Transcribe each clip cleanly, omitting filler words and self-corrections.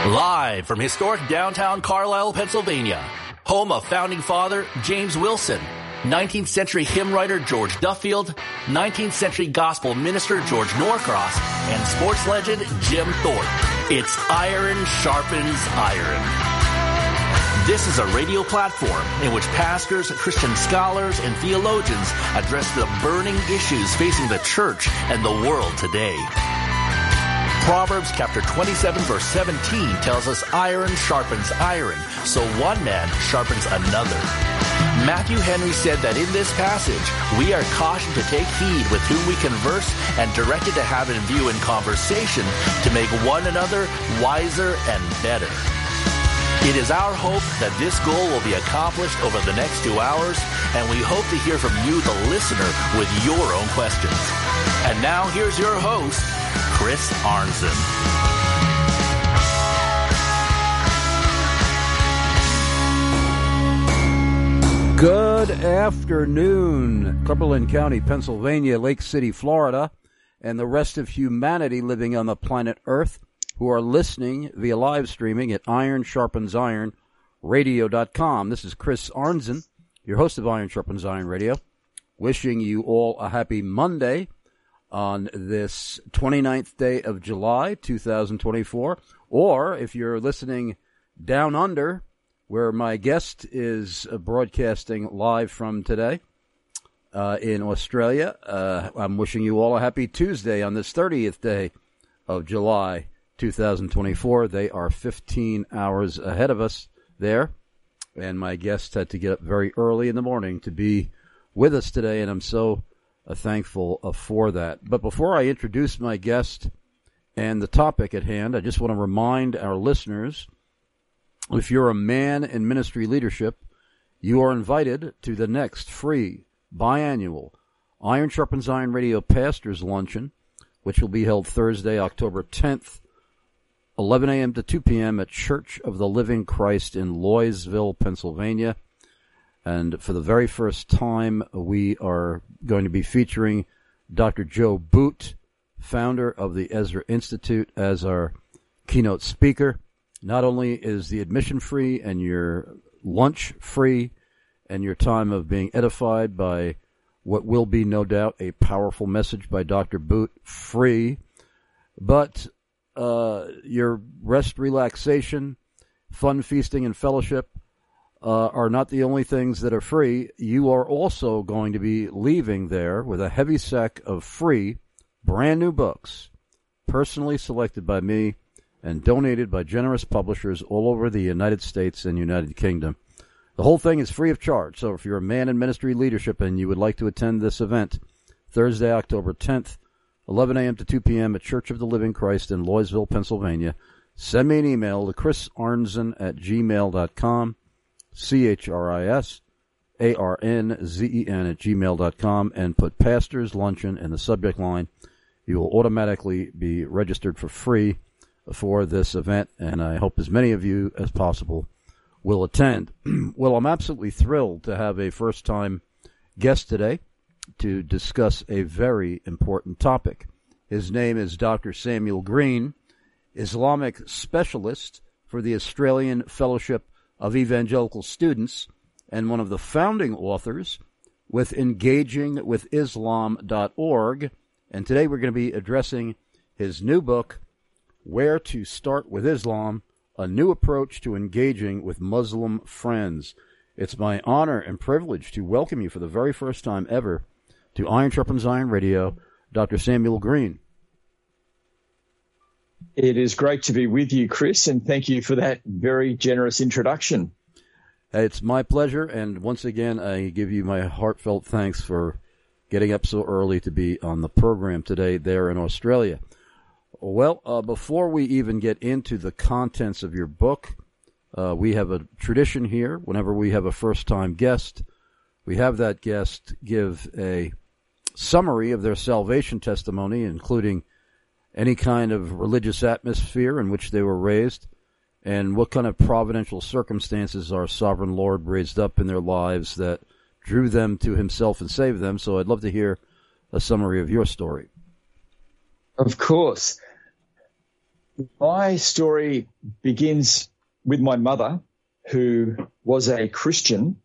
Live from historic downtown Carlisle, Pennsylvania, home of founding father James Wilson, 19th century hymn writer George Duffield, 19th century gospel minister George Norcross, and sports legend Jim Thorpe. It's Iron Sharpens Iron. This is a radio platform in which pastors, Christian scholars, and theologians address the burning issues facing the church and the world today. Proverbs chapter 27 verse 17 tells us iron sharpens iron, so one man sharpens another. Matthew Henry said that in this passage, we are cautioned to take heed with whom we converse and directed to have in view in conversation to make one another wiser and better. It is our hope that this goal will be accomplished over the next 2 hours, and we hope to hear from you, the listener, with your own questions. And now here's your host, Chris Arnzen. Good afternoon, Cumberland County, Pennsylvania, Lake City, Florida, and the rest of humanity living on the planet Earth who are listening via live streaming at ironsharpensironradio.com. This is Chris Arnzen, your host of Iron Sharpens Iron Radio, wishing you all a happy Monday on this 29th day of July, 2024. Or if you're listening down under, where my guest is broadcasting live from today in Australia, I'm wishing you all a happy Tuesday on this 30th day of July, 2024. They are 15 hours ahead of us there, and my guest had to get up very early in the morning to be with us today, and I'm so thankful for that. But before I introduce my guest and the topic at hand, I just want to remind our listeners, if you're a man in ministry leadership, you are invited to the next free biannual Iron Sharpens Iron Radio Pastors Luncheon, which will be held Thursday, October 10th, 11 a.m. to 2 p.m. at Church of the Living Christ in Loysville, Pennsylvania. And for the very first time, we are going to be featuring Dr. Joe Boot, founder of the Ezra Institute, as our keynote speaker. Not only is the admission free and your lunch free and your time of being edified by what will be, no doubt, a powerful message by Dr. Boot free, but your rest, relaxation, fun, feasting, and fellowship are not the only things that are free. You are also going to be leaving there with a heavy sack of free, brand new books, personally selected by me and donated by generous publishers all over the United States and United Kingdom. The whole thing is free of charge, so if you're a man in ministry leadership and you would like to attend this event, Thursday, October 10th, 11 a.m. to 2 p.m. at Church of the Living Christ in Loysville, Pennsylvania, send me an email to chrisarnzen@gmail.com, CHRISARNZEN@gmail.com, and put Pastor's Luncheon in the subject line. You will automatically be registered for free for this event, and I hope as many of you as possible will attend. Well, I'm absolutely thrilled to have a first-time guest today to discuss a very important topic. His name is Dr. Samuel Green, Islamic specialist for the Australian Fellowship of Evangelical Students and one of the founding authors with EngagingWithIslam.org. And today we're going to be addressing his new book, Where to Start with Islam, A New Approach to Engaging with Muslim Friends. It's my honor and privilege to welcome you for the very first time ever to Iron Sharpens Iron Radio, Dr. Samuel Green. It is great to be with you, Chris, and thank you for that very generous introduction. It's my pleasure, and once again, I give you my heartfelt thanks for getting up so early to be on the program today there in Australia. Well, before we even get into the contents of your book, we have a tradition here. Whenever we have a first-time guest, we have that guest give a summary of their salvation testimony, including any kind of religious atmosphere in which they were raised, and what kind of providential circumstances our sovereign Lord raised up in their lives that drew them to himself and saved them. So I'd love to hear a summary of your story. Of course. my story begins with my mother, who was a Christian.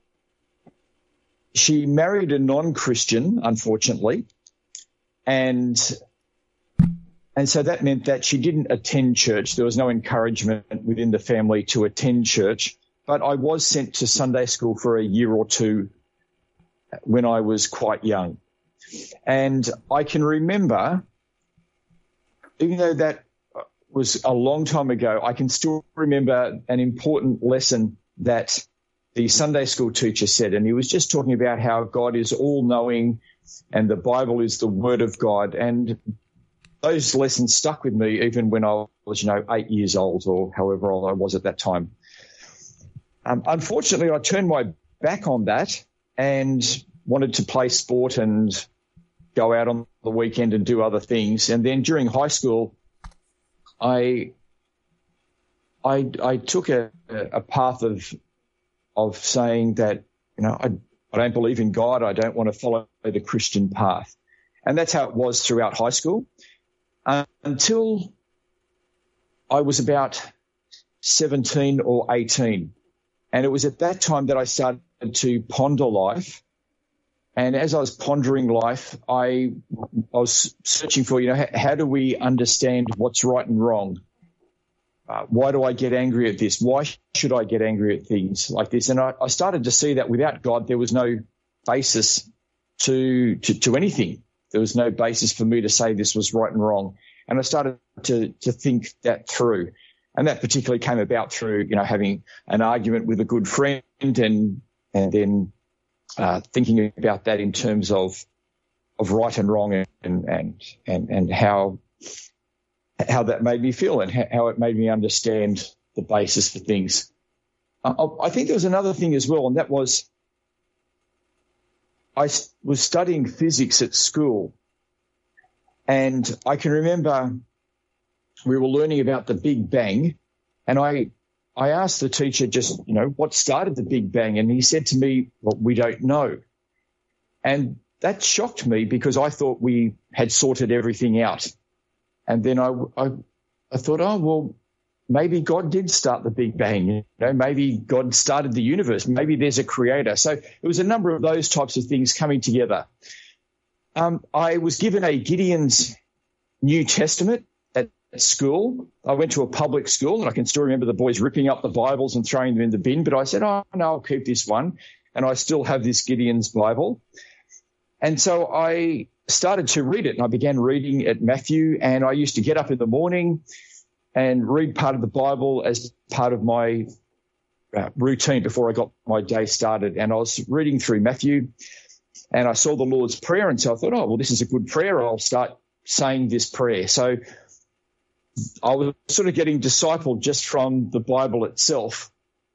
She married a non-Christian, unfortunately, and so that meant that she didn't attend church. There was no encouragement within the family to attend church, but I was sent to Sunday school for a year or two when I was quite young. And I can remember, even though that was a long time ago, I can still remember an important lesson that the Sunday school teacher said, and he was just talking about how God is all-knowing and the Bible is the Word of God. And those lessons stuck with me even when I was, 8 years old or however old I was at that time. Unfortunately, I turned my back on that and wanted to play sport and go out on the weekend and do other things. And then during high school, I took a path of saying that, I don't believe in God. I don't want to follow the Christian path. And that's how it was throughout high school until I was about 17 or 18. And it was at that time that I started to ponder life. And as I was pondering life, I was searching for, how do we understand what's right and wrong? Why do I get angry at this? Why should I get angry at things like this? And I started to see that without God, there was no basis to anything. There was no basis for me to say this was right and wrong. And I started to think that through. And that particularly came about through, having an argument with a good friend and then thinking about that in terms of right and wrong and how that made me feel and how it made me understand the basis for things. I think there was another thing as well, and that was I was studying physics at school, and I can remember we were learning about the Big Bang, and I asked the teacher just, what started the Big Bang? And he said to me, well, we don't know. And that shocked me because I thought we had sorted everything out. And then I thought, oh, well, maybe God did start the Big Bang. Maybe God started the universe. Maybe there's a creator. So it was a number of those types of things coming together. I was given a Gideon's New Testament at school. I went to a public school, and I can still remember the boys ripping up the Bibles and throwing them in the bin. But I said, oh, no, I'll keep this one. And I still have this Gideon's Bible. And so I started to read it, and I began reading at Matthew, and I used to get up in the morning and read part of the Bible as part of my routine before I got my day started. And I was reading through Matthew, and I saw the Lord's Prayer, and so I thought, oh, well, this is a good prayer. I'll start saying this prayer. So I was sort of getting discipled just from the Bible itself.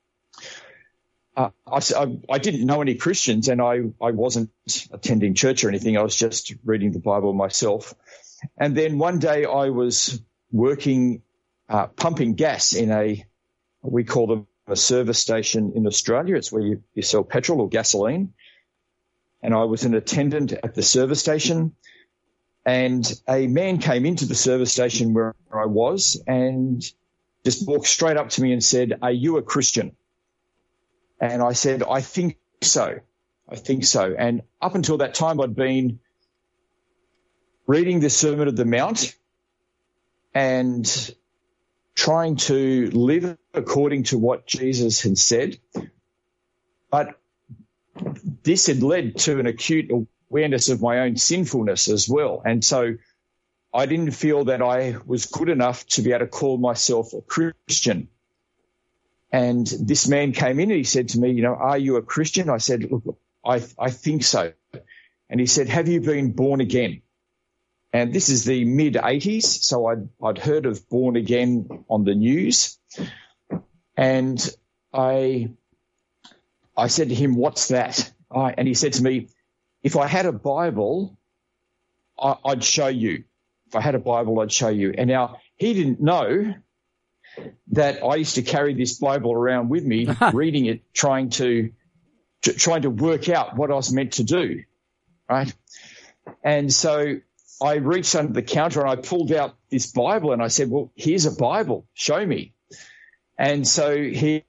I didn't know any Christians, and I wasn't attending church or anything. I was just reading the Bible myself. And then one day I was working, pumping gas in we call them a service station in Australia. It's where you sell petrol or gasoline. And I was an attendant at the service station. And a man came into the service station where I was and just walked straight up to me and said, "Are you a Christian?" And I said, I think so. And up until that time, I'd been reading the Sermon on the Mount and trying to live according to what Jesus had said. But this had led to an acute awareness of my own sinfulness as well. And so I didn't feel that I was good enough to be able to call myself a Christian. And this man came in and he said to me, are you a Christian? I said, look, I think so. And he said, have you been born again? And this is the mid-'80s, so I'd heard of born again on the news. And I said to him, what's that? And he said to me, if I had a Bible, I'd show you. If I had a Bible, I'd show you. And now he didn't know that I used to carry this Bible around with me, reading it, trying to work out what I was meant to do, right? And so I reached under the counter and I pulled out this Bible and I said, well, here's a Bible. Show me. And so he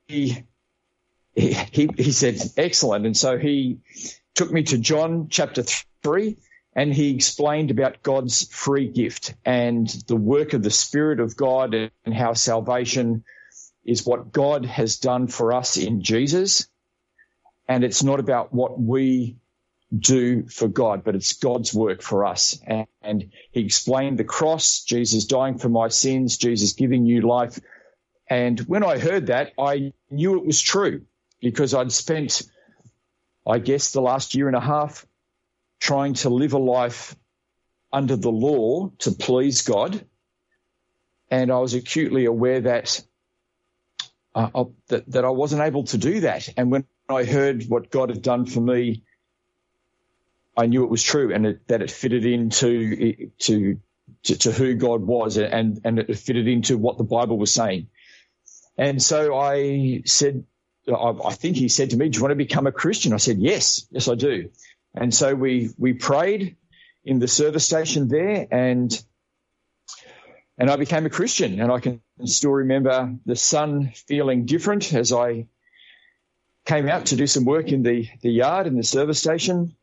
said, excellent. And so he took me to John chapter 3, and he explained about God's free gift and the work of the Spirit of God and how salvation is what God has done for us in Jesus. And it's not about what we do for God, but it's God's work for us. And he explained the cross, Jesus dying for my sins, Jesus giving you life. And when I heard that, I knew it was true, because I'd spent, I guess, the last year and a half trying to live a life under the law to please God. And I was acutely aware that that I wasn't able to do that. And when I heard what God had done for me, I knew it was true, and that it fitted into who God was, and it fitted into what the Bible was saying. And so I said, I think he said to me, do you want to become a Christian? I said, yes, I do. And so we prayed in the service station there, and I became a Christian. And I can still remember the sun feeling different as I came out to do some work in the yard in the service station,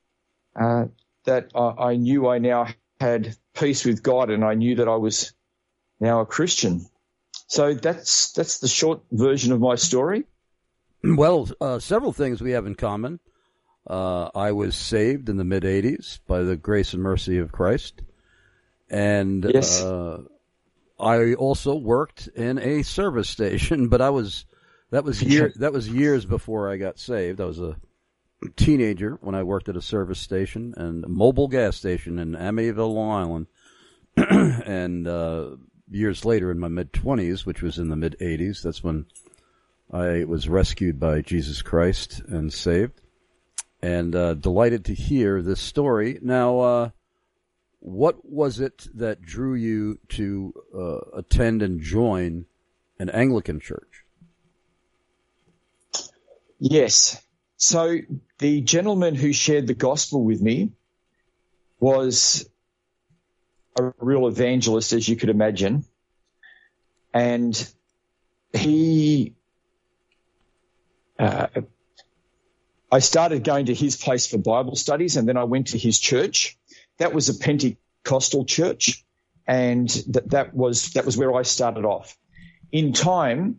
that I knew I now had peace with God, and I knew that I was now a Christian. So that's the short version of my story. Well, several things we have in common. I was saved in the mid-'80s by the grace and mercy of Christ. And yes. I also worked in a service station, but that was years before I got saved. I was a teenager when I worked at a service station and a mobile gas station in Amityville, Long Island. And years later, in my mid-20s, which was in the mid-'80s, that's when I was rescued by Jesus Christ and saved. And delighted to hear this story. Now, what was it that drew you to attend and join an Anglican church? Yes. So the gentleman who shared the gospel with me was a real evangelist, as you could imagine. And I started going to his place for Bible studies, and then I went to his church. That was a Pentecostal church, and that was where I started off. In time,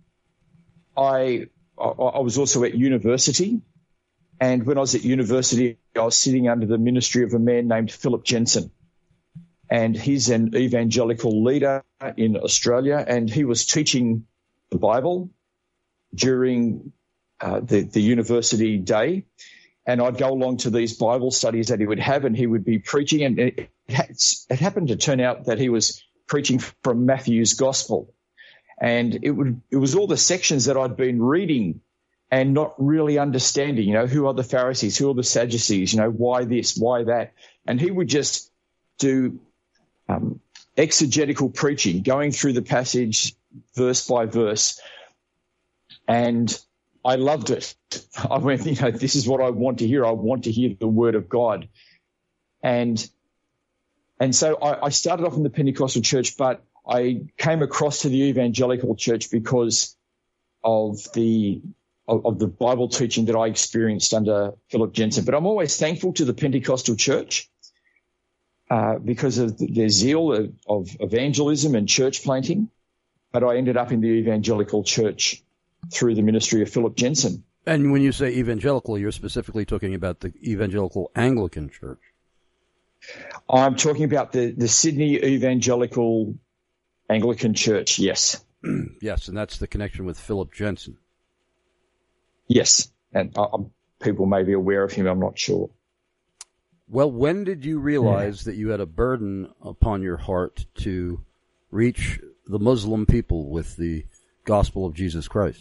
I was also at university, and when I was at university, I was sitting under the ministry of a man named Philip Jensen, and he's an evangelical leader in Australia, and he was teaching the Bible during the university day, and I'd go along to these Bible studies that he would have, and he would be preaching, and it happened to turn out that he was preaching from Matthew's Gospel, and it was all the sections that I'd been reading and not really understanding, who are the Pharisees, who are the Sadducees, why this, why that, and he would just do exegetical preaching, going through the passage verse by verse, and I loved it. I went, this is what I want to hear. I want to hear the word of God. And so I started off in the Pentecostal church, but I came across to the evangelical church because of the Bible teaching that I experienced under Philip Jensen. But I'm always thankful to the Pentecostal church because of their zeal of evangelism and church planting. But I ended up in the evangelical church through the ministry of Philip Jensen. And when you say evangelical, you're specifically talking about the Evangelical Anglican Church. I'm talking about the Sydney Evangelical Anglican Church, yes. Yes, and that's the connection with Philip Jensen. Yes, and people may be aware of him, I'm not sure. Well, when did you realize that you had a burden upon your heart to reach the Muslim people with the gospel of Jesus Christ?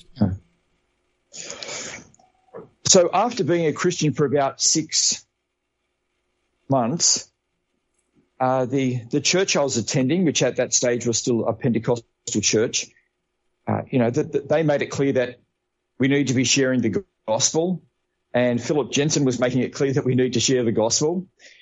So after being a Christian for about 6 months, the church I was attending, which at that stage was still a Pentecostal church, they made it clear that we need to be sharing the gospel, and Philip Jensen was making it clear that we need to share the gospel.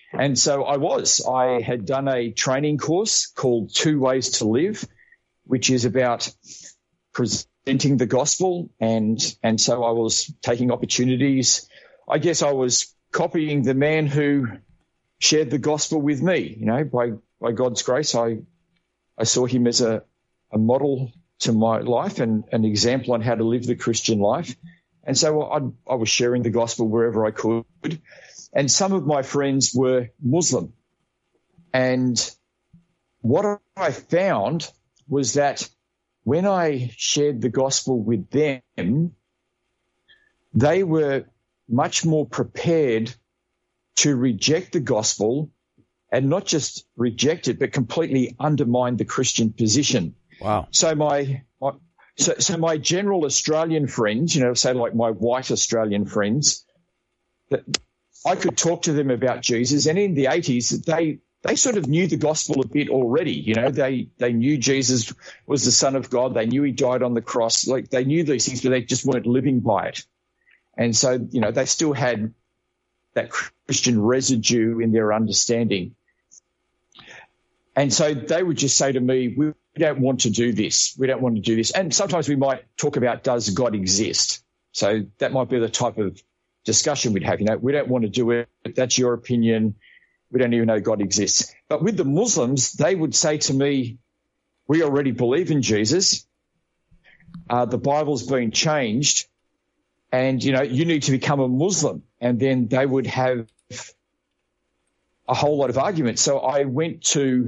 And so I had done a training course called 2 Ways to Live, which is about presenting the gospel. And so I was taking opportunities. I guess I was copying the man who shared the gospel with me. By God's grace, I saw him as a model to my life and an example on how to live the Christian life. And so I was sharing the gospel wherever I could. And some of my friends were Muslim. And what I found was that when I shared the gospel with them, they were much more prepared to reject the gospel, and not just reject it, but completely undermine the Christian position. Wow. So my general Australian friends, say like my white Australian friends, that I could talk to them about Jesus, and in the 80s, they sort of knew the gospel a bit already. They knew Jesus was the Son of God. They knew he died on the cross. Like, they knew these things, but they just weren't living by it. And so, they still had that Christian residue in their understanding. And so they would just say to me, we don't want to do this. We don't want to do this. And sometimes we might talk about, does God exist? So that might be the type of discussion we'd have. We don't want to do it. That's your opinion. We don't even know God exists. But with the Muslims, they would say to me, we already believe in Jesus. The Bible's been changed. And, you need to become a Muslim. And then they would have a whole lot of arguments. So I went to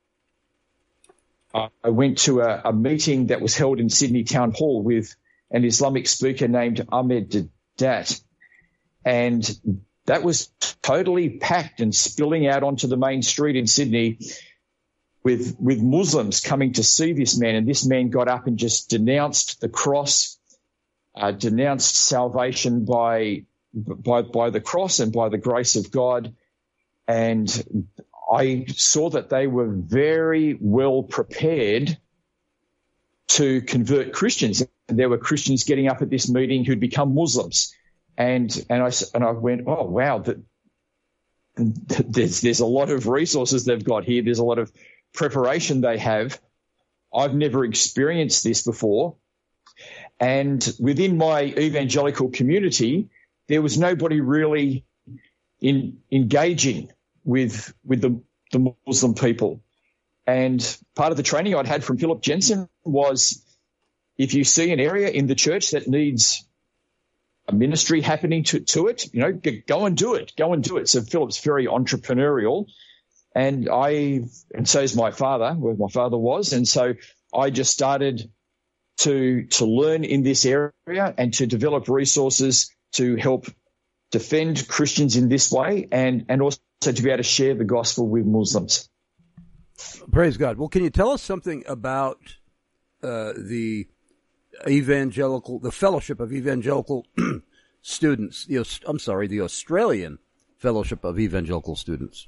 a meeting that was held in Sydney Town Hall with an Islamic speaker named Ahmed Deedat. And that was totally packed and spilling out onto the main street in Sydney with Muslims coming to see this man. And this man got up and just denounced the cross, denounced salvation by the cross and by the grace of God. And I saw that they were very well prepared to convert Christians. There were Christians getting up at this meeting who'd become Muslims. And I went, oh, wow, there's a lot of resources they've got here. There's a lot of preparation they have. I've never experienced this before. And within my evangelical community, there was nobody really engaging with the Muslim people. And part of the training I'd had from Philip Jensen was, if you see an area in the church that needs a ministry happening to it, go and do it. Go and do it. So Philip's very entrepreneurial, and so is my father, where my father was. And so I just started to learn in this area and to develop resources to help defend Christians in this way, and also to be able to share the gospel with Muslims. Praise God. Well, can you tell us something about the Fellowship of Evangelical Students? The Australian Fellowship of Evangelical Students.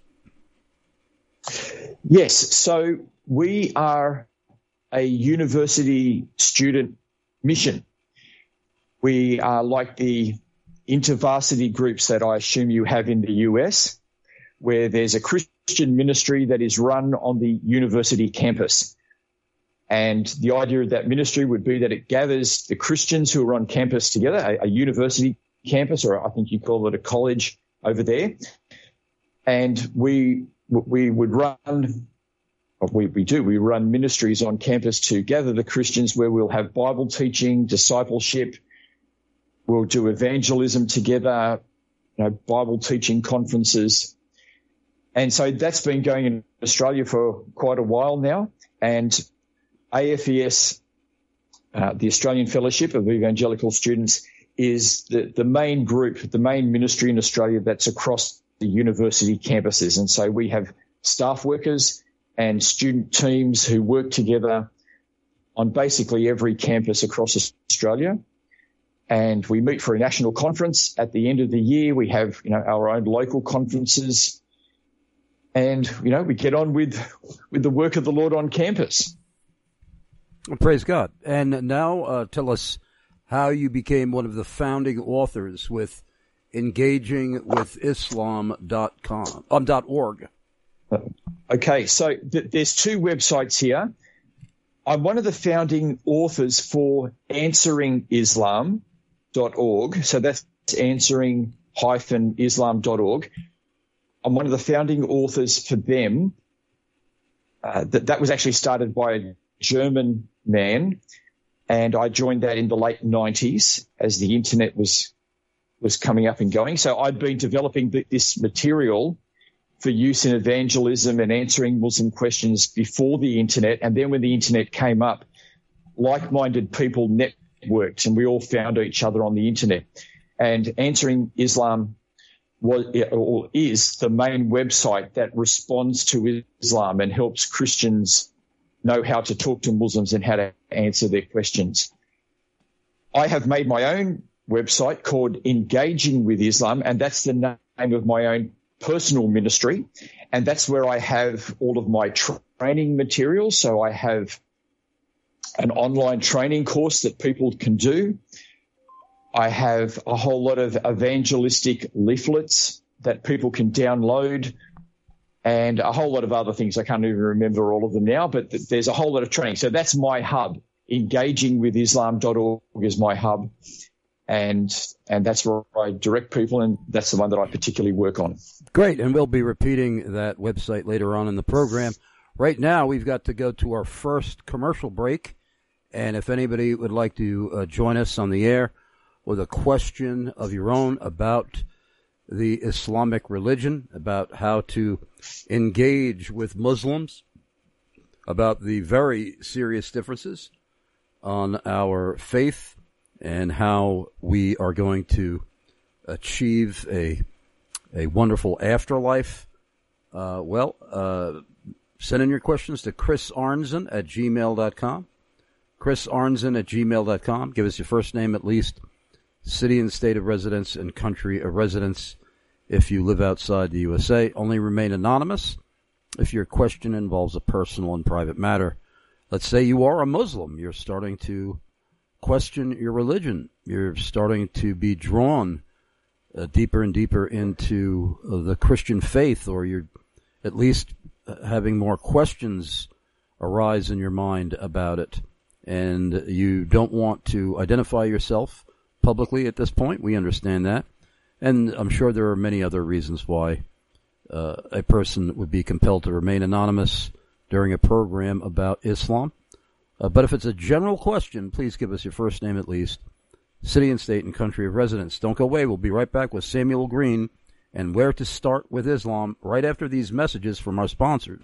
Yes. So we are a university student mission. We are like the intervarsity groups that I assume you have in the US, where there's a Christian ministry that is run on the university campus. And the idea of that ministry would be that it gathers the Christians who are on campus together, a university campus, or I think you call it a college over there. And we would run, we run ministries on campus to gather the Christians, where we'll have Bible teaching, discipleship. We'll do evangelism together, Bible teaching conferences. And so that's been going in Australia for quite a while now. And AFES, the Australian Fellowship of Evangelical Students, is the main group, the main ministry in Australia that's across the university campuses. And so we have staff workers and student teams who work together on basically every campus across Australia. And we meet for a national conference at the end of the year. We have, our own local conferences. And, we get on with the work of the Lord on campus. Well, praise God. And now tell us how you became one of the founding authors with engagingwithislam.org. Okay, so there's two websites here. I'm one of the founding authors for answeringislam.org. So that's answering-islam.org. I'm one of the founding authors for them. That was actually started by a German man, and I joined that in the late 90s as the internet was coming up and going. So I'd been developing this material for use in evangelism and answering Muslim questions before the internet. And then when the internet came up, like-minded people networked and we all found each other on the internet. And Answering Islam is the main website that responds to Islam and helps Christians know how to talk to Muslims and how to answer their questions. I have made my own website called Engaging with Islam, and that's the name of my own personal ministry, and that's where I have all of my training materials. So I have an online training course that people can do. I have a whole lot of evangelistic leaflets that people can download and a whole lot of other things. I can't even remember all of them now, but there's a whole lot of training. So that's my hub. Engagingwithislam.org is my hub. And that's where I direct people, and that's the one that I particularly work on. Great, and we'll be repeating that website later on in the program. Right now, we've got to go to our first commercial break, and if anybody would like to join us on the air with a question of your own about the Islamic religion, about how to engage with Muslims, about the very serious differences on our faith, and how we are going to achieve a wonderful afterlife, send in your questions to Chris Arnzen at gmail.com. Chris Arnzen at gmail.com. Give us your first name at least, city and state of residence, and country of residence if you live outside the USA. Only remain anonymous if your question involves a personal and private matter. Let's say you are a Muslim. You're starting to question your religion. You're starting to be drawn deeper and deeper into the Christian faith, or you're at least having more questions arise in your mind about it, and you don't want to identify yourself publicly at this point. We understand that, and I'm sure there are many other reasons why a person would be compelled to remain anonymous during a program about Islam. But if it's a general question, please give us your first name at least, city and state and country of residence. Don't go away. We'll be right back with Samuel Green and Where to Start with Islam right after these messages from our sponsors.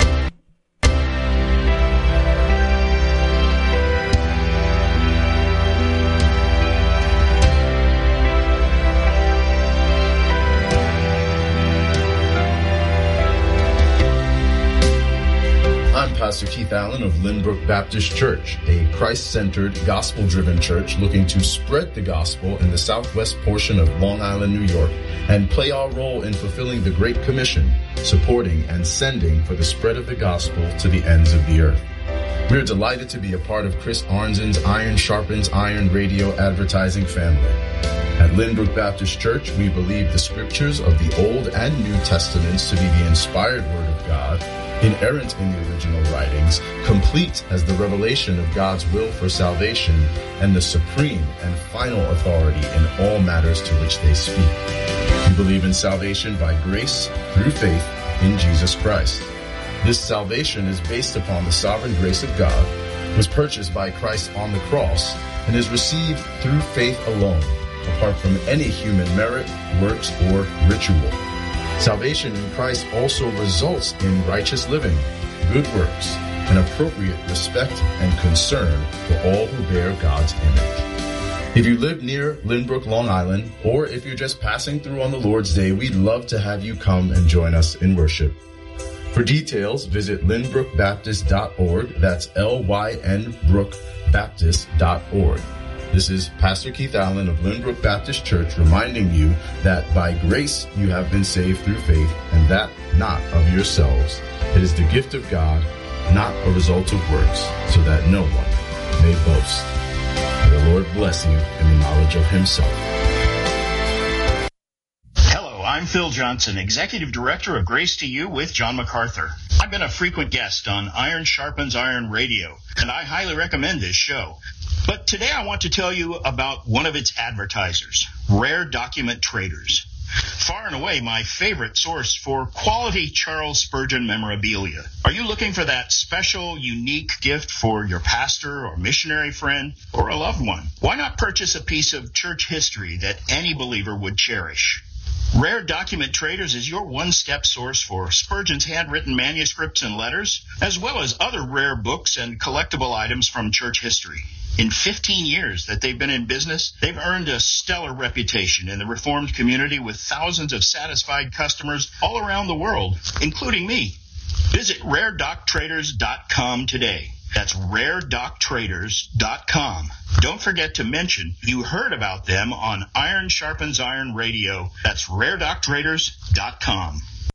I'm Pastor Keith Allen of Lynbrook Baptist Church, a Christ-centered, gospel-driven church looking to spread the gospel in the southwest portion of Long Island, New York, and play our role in fulfilling the Great Commission, supporting and sending for the spread of the gospel to the ends of the earth. We're delighted to be a part of Chris Arnzen's Iron Sharpens Iron radio advertising family. At Lynbrook Baptist Church, we believe the scriptures of the Old and New Testaments to be the inspired Word of God, inerrant in the original writings, complete as the revelation of God's will for salvation, and the supreme and final authority in all matters to which they speak. We believe in salvation by grace through faith in Jesus Christ. This salvation is based upon the sovereign grace of God, was purchased by Christ on the cross, and is received through faith alone, apart from any human merit, works, or ritual. Salvation in Christ also results in righteous living, good works, and appropriate respect and concern for all who bear God's image. If you live near Lynbrook, Long Island, or if you're just passing through on the Lord's Day, we'd love to have you come and join us in worship. For details, visit lynbrookbaptist.org. That's lynbrookbaptist.org. This is Pastor Keith Allen of Lynbrook Baptist Church reminding you that by grace you have been saved through faith, and that not of yourselves. It is the gift of God, not a result of works, so that no one may boast. May the Lord bless you in the knowledge of himself. I'm Phil Johnson, Executive Director of Grace to You with John MacArthur. I've been a frequent guest on Iron Sharpens Iron Radio, and I highly recommend this show. But today I want to tell you about one of its advertisers, Rare Document Traders. Far and away my favorite source for quality Charles Spurgeon memorabilia. Are you looking for that special, unique gift for your pastor or missionary friend or a loved one? Why not purchase a piece of church history that any believer would cherish? Rare Document Traders is your one-step source for Spurgeon's handwritten manuscripts and letters, as well as other rare books and collectible items from church history. In 15 years that they've been in business, they've earned a stellar reputation in the Reformed community with thousands of satisfied customers all around the world, including me. Visit RareDocTraders.com today. That's RareDocTraders.com. Don't forget to mention you heard about them on Iron Sharpens Iron Radio. That's RareDocTraders.com.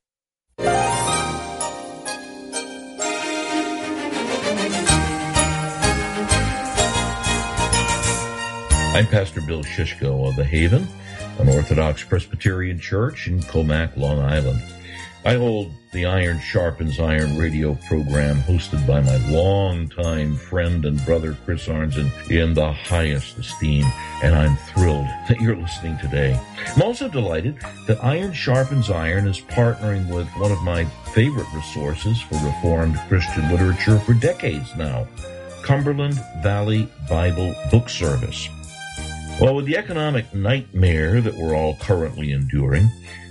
I'm Pastor Bill Shishko of The Haven, an Orthodox Presbyterian church in Comac, Long Island. I hold the Iron Sharpens Iron radio program hosted by my longtime friend and brother Chris Arnzen in the highest esteem, and I'm thrilled that you're listening today. I'm also delighted that Iron Sharpens Iron is partnering with one of my favorite resources for Reformed Christian literature for decades now, Cumberland Valley Bible Book Service. Well, with the economic nightmare that we're all currently enduring,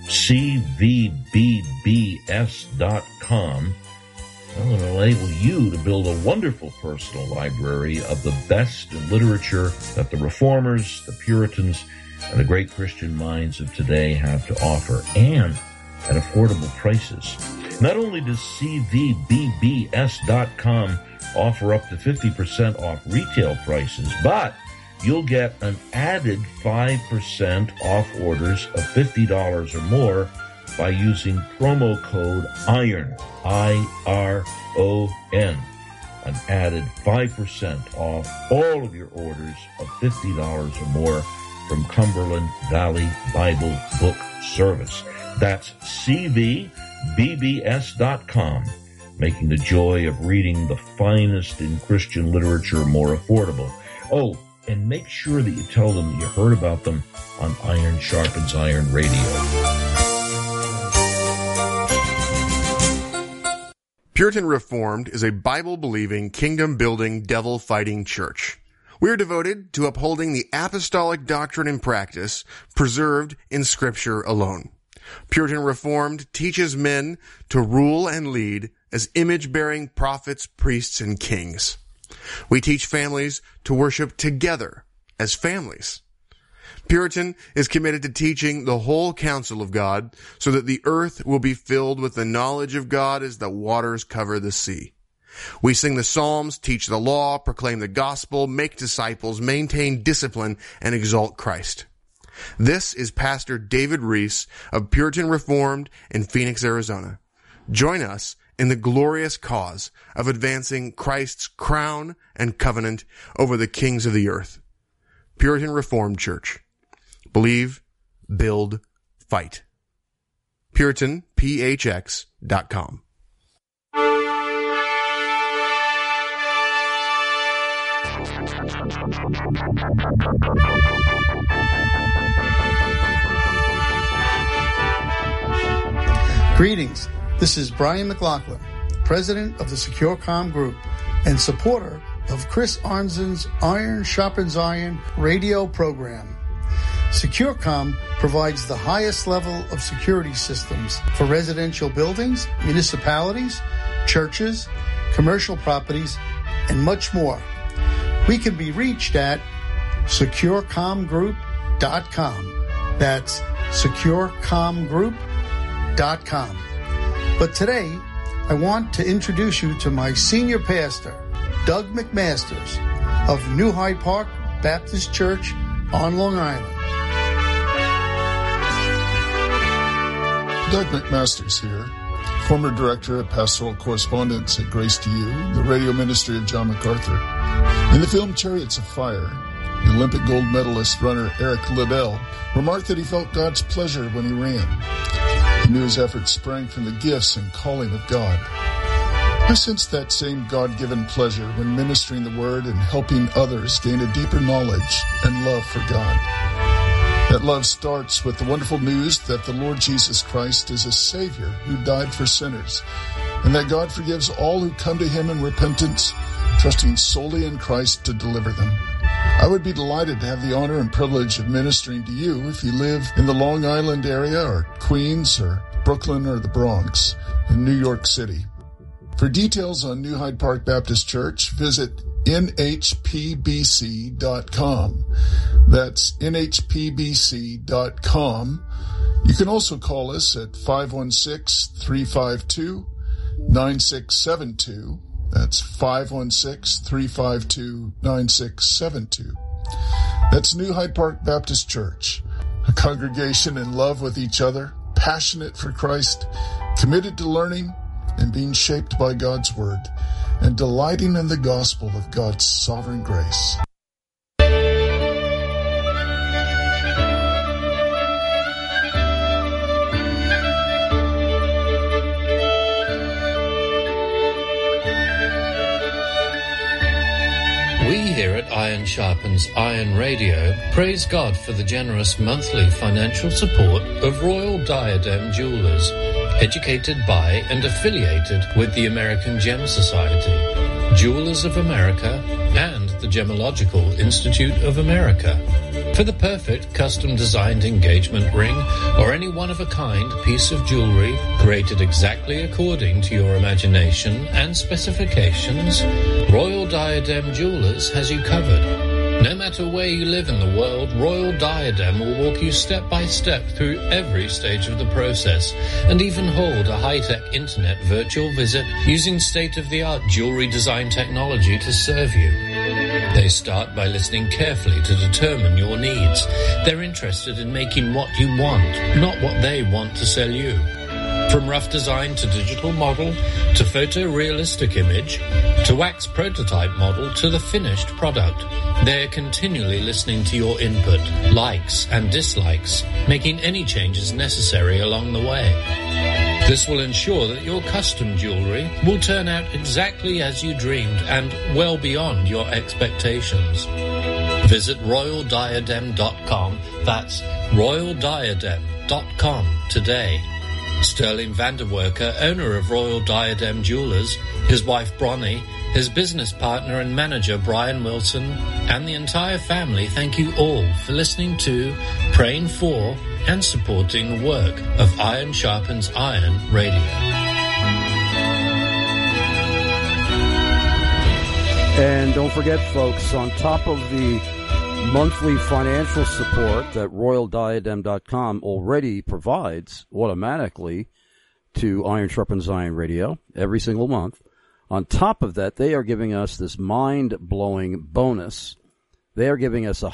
CVBBS.com will enable you to build a wonderful personal library of the best in literature that the Reformers, the Puritans, and the great Christian minds of today have to offer, and at affordable prices. Not only does CVBBS.com offer up to 50% off retail prices, but you'll get an added 5% off orders of $50 or more by using promo code IRON, I-R-O-N. An added 5% off all of your orders of $50 or more from Cumberland Valley Bible Book Service. That's CVBBS.com, making the joy of reading the finest in Christian literature more affordable. Oh, and make sure that you tell them that you heard about them on Iron Sharpens Iron Radio. Puritan Reformed is a Bible-believing, kingdom-building, devil-fighting church. We are devoted to upholding the apostolic doctrine and practice preserved in Scripture alone. Puritan Reformed teaches men to rule and lead as image-bearing prophets, priests, and kings. We teach families to worship together as families. Puritan is committed to teaching the whole counsel of God so that the earth will be filled with the knowledge of God as the waters cover the sea. We sing the Psalms, teach the law, proclaim the gospel, make disciples, maintain discipline, and exalt Christ. This is Pastor David Reese of Puritan Reformed in Phoenix, Arizona. Join us in the glorious cause of advancing Christ's crown and covenant over the kings of the earth. Puritan Reformed Church. Believe, build, fight. PuritanPHX.com. Greetings. This is Brian McLaughlin, president of the SecureCom Group and supporter of Chris Arnzen's Iron Sharpens Iron radio program. SecureCom provides the highest level of security systems for residential buildings, municipalities, churches, commercial properties, and much more. We can be reached at SecureComGroup.com. That's SecureComGroup.com. But today, I want to introduce you to my senior pastor, Doug McMasters of New Hyde Park Baptist Church on Long Island. Doug McMasters here, former director of pastoral correspondence at Grace to You, the radio ministry of John MacArthur. In the film Chariots of Fire, The Olympic gold medalist runner Eric Liddell remarked that he felt God's pleasure when he ran. He knew his efforts sprang from the gifts and calling of God. I sensed that same God-given pleasure when ministering the Word and helping others gain a deeper knowledge and love for God. That love starts with the wonderful news that the Lord Jesus Christ is a Savior who died for sinners, and that God forgives all who come to Him in repentance, trusting solely in Christ to deliver them. I would be delighted to have the honor and privilege of ministering to you if you live in the Long Island area or Queens or Brooklyn or the Bronx in New York City. For details on New Hyde Park Baptist Church, visit nhpbc.com. That's nhpbc.com. You can also call us at 516-352-9672. That's 516-352-9672. That's New Hyde Park Baptist Church, a congregation in love with each other, passionate for Christ, committed to learning and being shaped by God's Word, and delighting in the gospel of God's sovereign grace. We here at Iron Sharpens Iron Radio praise God for the generous monthly financial support of Royal Diadem Jewelers, educated by and affiliated with the American Gem Society, Jewelers of America, and the Gemological Institute of America. For the perfect custom-designed engagement ring or any one-of-a-kind piece of jewelry created exactly according to your imagination and specifications, Royal Diadem Jewelers has you covered. No matter where you live in the world, Royal Diadem will walk you step by step through every stage of the process and even hold a high-tech internet virtual visit using state-of-the-art jewelry design technology to serve you. They start by listening carefully to determine your needs. They're interested in making what you want, not what they want to sell you. From rough design to digital model, to photorealistic image, to wax prototype model, to the finished product, they're continually listening to your input, likes and dislikes, making any changes necessary along the way. This will ensure that your custom jewelry will turn out exactly as you dreamed and well beyond your expectations. Visit royaldiadem.com. That's royaldiadem.com today. Sterling Vanderwerker, owner of Royal Diadem Jewelers, his wife Bronnie, his business partner and manager Brian Wilson, and the entire family thank you all for listening to, praying for, and supporting the work of Iron Sharpens Iron Radio. And don't forget, folks, on top of the monthly financial support that RoyalDiadem.com already provides automatically to Iron Sharpens Iron Radio every single month, on top of that, they are giving us this mind-blowing bonus. They are giving us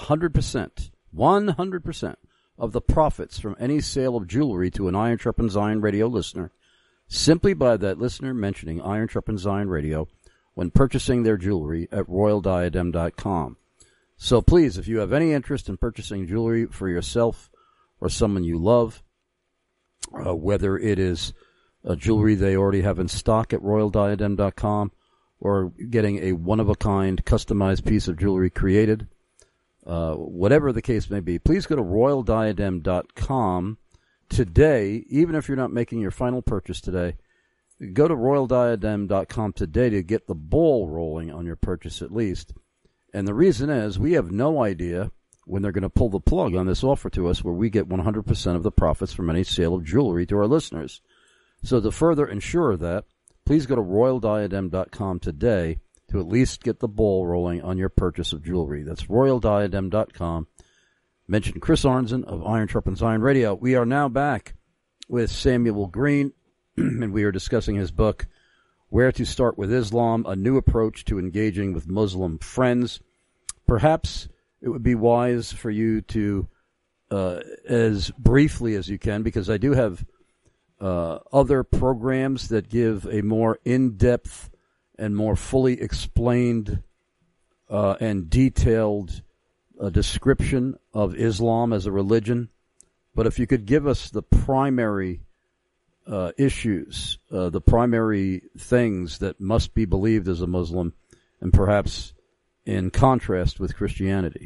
100% of the profits from any sale of jewelry to an Iron Sharpens Iron Radio listener, simply by that listener mentioning Iron Sharpens Iron Radio when purchasing their jewelry at RoyalDiadem.com. So please, if you have any interest in purchasing jewelry for yourself or someone you love, whether it is jewelry they already have in stock at RoyalDiadem.com or getting a one-of-a-kind customized piece of jewelry created, whatever the case may be, please go to RoyalDiadem.com today. Even if you're not making your final purchase today, go to RoyalDiadem.com today to get the ball rolling on your purchase at least. And the reason is we have no idea when they're going to pull the plug on this offer to us where we get 100% of the profits from any sale of jewelry to our listeners. So to further ensure that, please go to RoyalDiadem.com today to at least get the ball rolling on your purchase of jewelry. That's RoyalDiadem.com. Mention Chris Arnzen of Iron Sharpens Iron Radio. We are now back with Samuel Green, and we are discussing his book, Where to Start with Islam, A New Approach to Engaging with Muslim Friends. Perhaps it would be wise for you to, as briefly as you can, because I do have other programs that give a more in-depth and more fully explained and detailed a description of Islam as a religion, but if you could give us the primary issues, the primary things that must be believed as a Muslim, and perhaps in contrast with Christianity.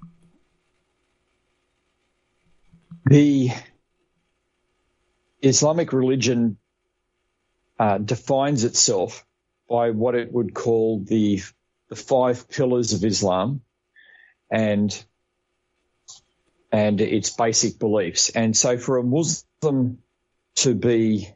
The Islamic religion defines itself by what it would call the 5 pillars of Islam and its basic beliefs. And so for a Muslim to be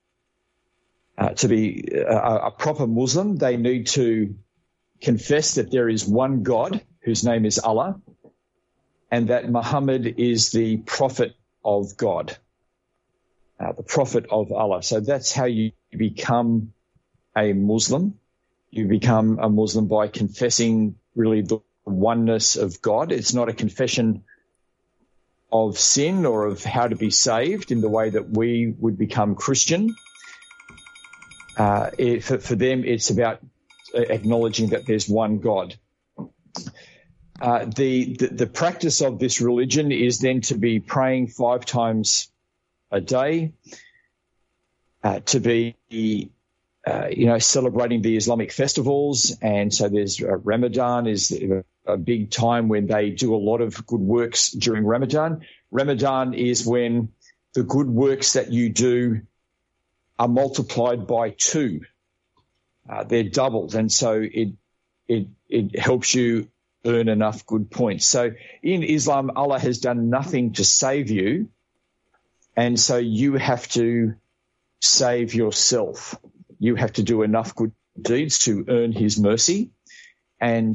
a proper Muslim, they need to confess that there is one God whose name is Allah, and that Muhammad is the prophet of God, the prophet of Allah. So that's how you become a Muslim. You become a Muslim by confessing really the oneness of God. It's not a confession of sin or of how to be saved in the way that we would become Christian. For them, it's about acknowledging that there's one God. The practice of this religion is then to be praying 5 times a day, to be celebrating the Islamic festivals. And so there's Ramadan is a big time when they do a lot of good works during Ramadan. Ramadan is when the good works that you do are multiplied by 2. They're doubled, and so it helps you earn enough good points. So in Islam, Allah has done nothing to save you, and so you have to save yourself. You have to do enough good deeds to earn His mercy, and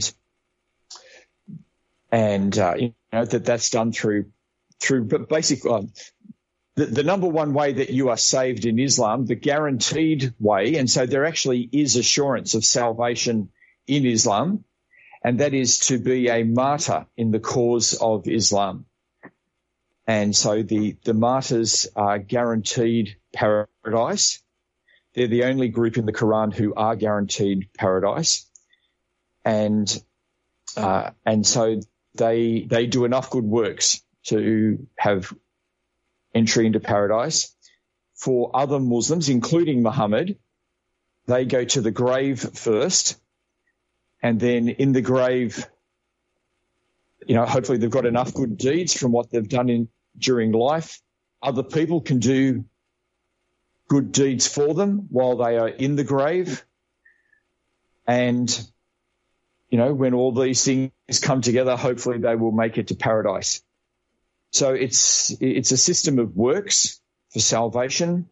that's done through. But basically, the number one way that you are saved in Islam, the guaranteed way, and so there actually is assurance of salvation in Islam, and that is to be a martyr in the cause of Islam. And so the martyrs are guaranteed paradise. They're the only group in the Quran who are guaranteed paradise. And so they do enough good works to have entry into paradise. For other Muslims, including Muhammad, they go to the grave first, and then in the grave, hopefully they've got enough good deeds from what they've done during life. Other people can do good deeds for them while they are in the grave. And, when all these things come together, hopefully they will make it to paradise. So it's a system of works for salvation,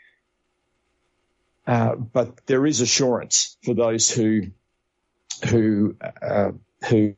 but there is assurance for those who pay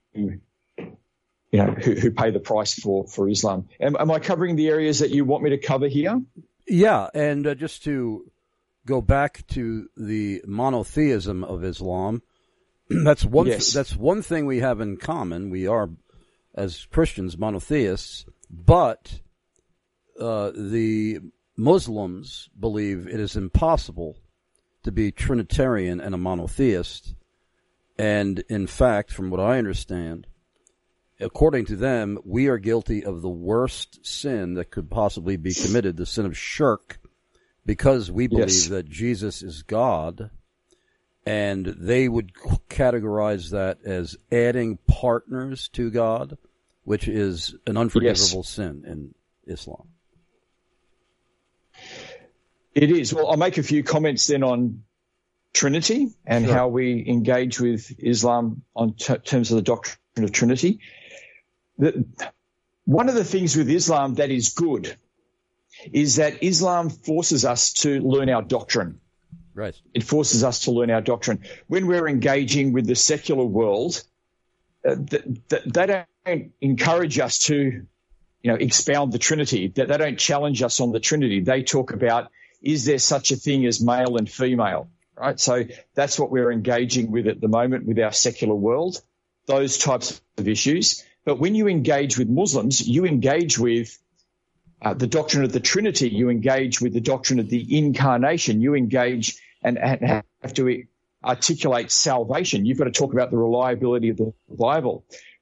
the price for Islam. Am I covering the areas that you want me to cover here? Yeah, and just to go back to the monotheism of Islam, that's one. Yes. That's one thing we have in common. We are, as Christians, monotheists. But the Muslims believe it is impossible to be Trinitarian and a monotheist. And in fact, from what I understand, according to them, we are guilty of the worst sin that could possibly be committed, the sin of shirk, because we believe that Jesus is God. And they would categorize that as adding partners to God, which is an unforgivable sin in Islam. It is. Well, I'll make a few comments then on Trinity and how we engage with Islam on terms of the doctrine of Trinity. One of the things with Islam that is good is that Islam forces us to learn our doctrine. Right. It forces us to learn our doctrine. When we're engaging with the secular world, they don't encourage us to, expound the Trinity. They don't challenge us on the Trinity. They talk about, is there such a thing as male and female, right? So that's what we're engaging with at the moment with our secular world, those types of issues. But when you engage with Muslims, you engage with the doctrine of the Trinity. You engage with the doctrine of the incarnation. You engage and have to articulate salvation. You've got to talk about the reliability of the Bible.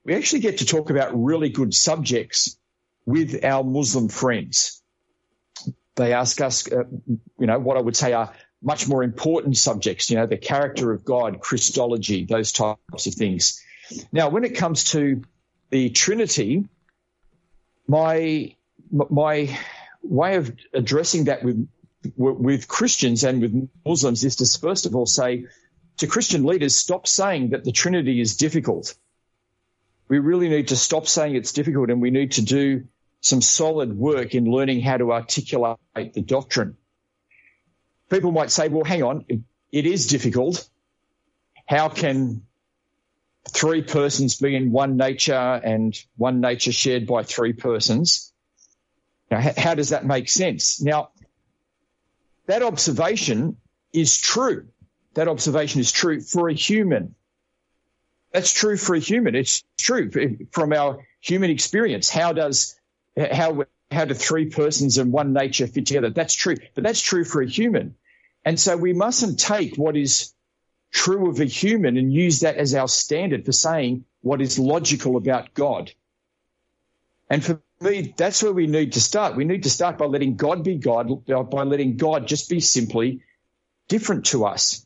we actually get to talk about really good subjects with our Muslim friends. They ask us, what I would say are much more important subjects, the character of God, Christology, those types of things. Now, when it comes to the Trinity, my way of addressing that with Christians and with Muslims is to first of all say to Christian leaders, stop saying that the Trinity is difficult. We really need to stop saying it's difficult, and we need to do some solid work in learning how to articulate the doctrine. People might say, well, hang on, it is difficult. How can three persons be in one nature and one nature shared by three persons? How does that make sense? Now, that observation is true. That observation is true for a human. That's true for a human. It's true from our human experience. How do three persons and one nature fit together? That's true. But that's true for a human. And so we mustn't take what is true of a human and use that as our standard for saying what is logical about God. And for me, that's where we need to start. We need to start by letting God be God, by letting God just be simply different to us.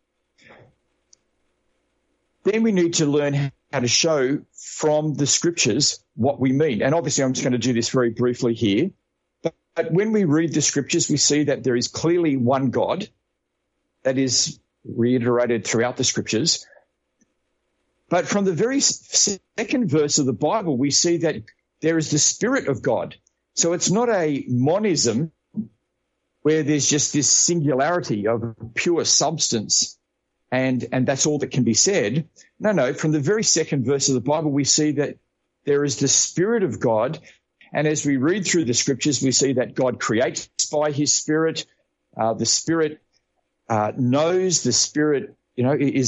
Then we need to learn how to show from the scriptures what we mean. And obviously, I'm just going to do this very briefly here. But when we read the scriptures, we see that there is clearly one God. That is reiterated throughout the scriptures. But from the very second verse of the Bible, we see that there is the Spirit of God. So it's not a monism where there's just this singularity of pure substance and that's all that can be said. No, from the very second verse of the Bible, we see that there is the Spirit of God. And as we read through the scriptures, we see that God creates by his Spirit. The Spirit knows. The Spirit, is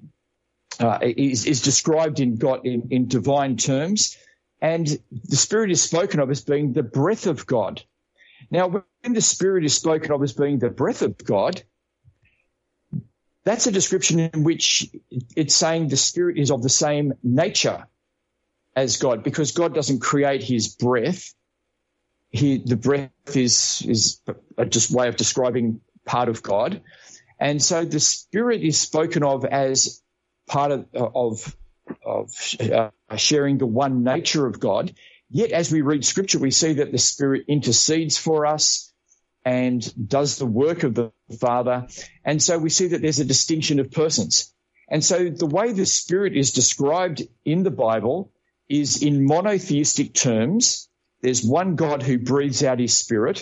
described in God in divine terms. And the Spirit is spoken of as being the breath of God. Now, when the Spirit is spoken of as being the breath of God, that's a description in which it's saying the Spirit is of the same nature as God, because God doesn't create his breath. The breath is just a way of describing part of God. And so the Spirit is spoken of as part of sharing the one nature of God. Yet as we read Scripture, we see that the Spirit intercedes for us and does the work of the Father. And so we see that there's a distinction of persons. And so the way the Spirit is described in the Bible is in monotheistic terms. There's one God who breathes out his Spirit.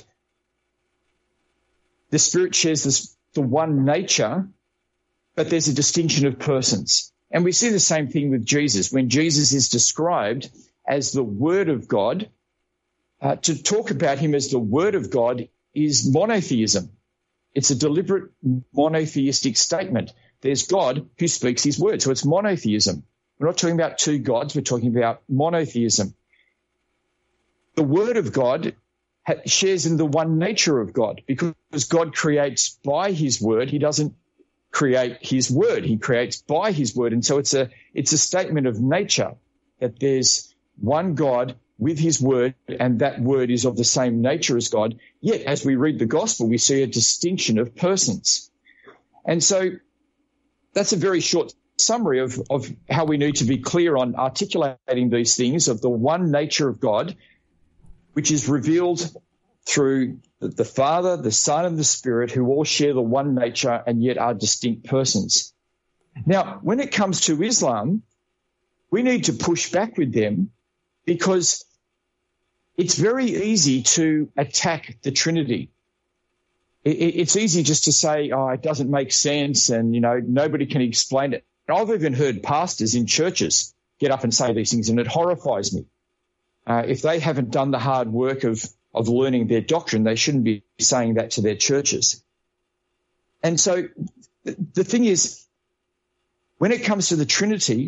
The Spirit shares the one nature, but there's a distinction of persons. And we see the same thing with Jesus. When Jesus is described as the Word of God, to talk about him as the Word of God is monotheism. It's a deliberate monotheistic statement. There's God who speaks his word, so it's monotheism. We're not talking about two gods, we're talking about monotheism. The Word of God shares in the one nature of God, because God creates by his word. He doesn't create his word, he creates by his word. And so it's a statement of nature, that there's one God with his word, and that word is of the same nature as God. Yet, as we read the gospel, we see a distinction of persons. And so that's a very short summary of how we need to be clear on articulating these things of the one nature of God, which is revealed through the Father, the Son, and the Spirit, who all share the one nature and yet are distinct persons. Now, when it comes to Islam, we need to push back with them, because it's very easy to attack the Trinity. It's easy just to say, it doesn't make sense, and, nobody can explain it. I've even heard pastors in churches get up and say these things, and it horrifies me. If they haven't done the hard work of learning their doctrine, they shouldn't be saying that to their churches. And so the thing is, when it comes to the Trinity,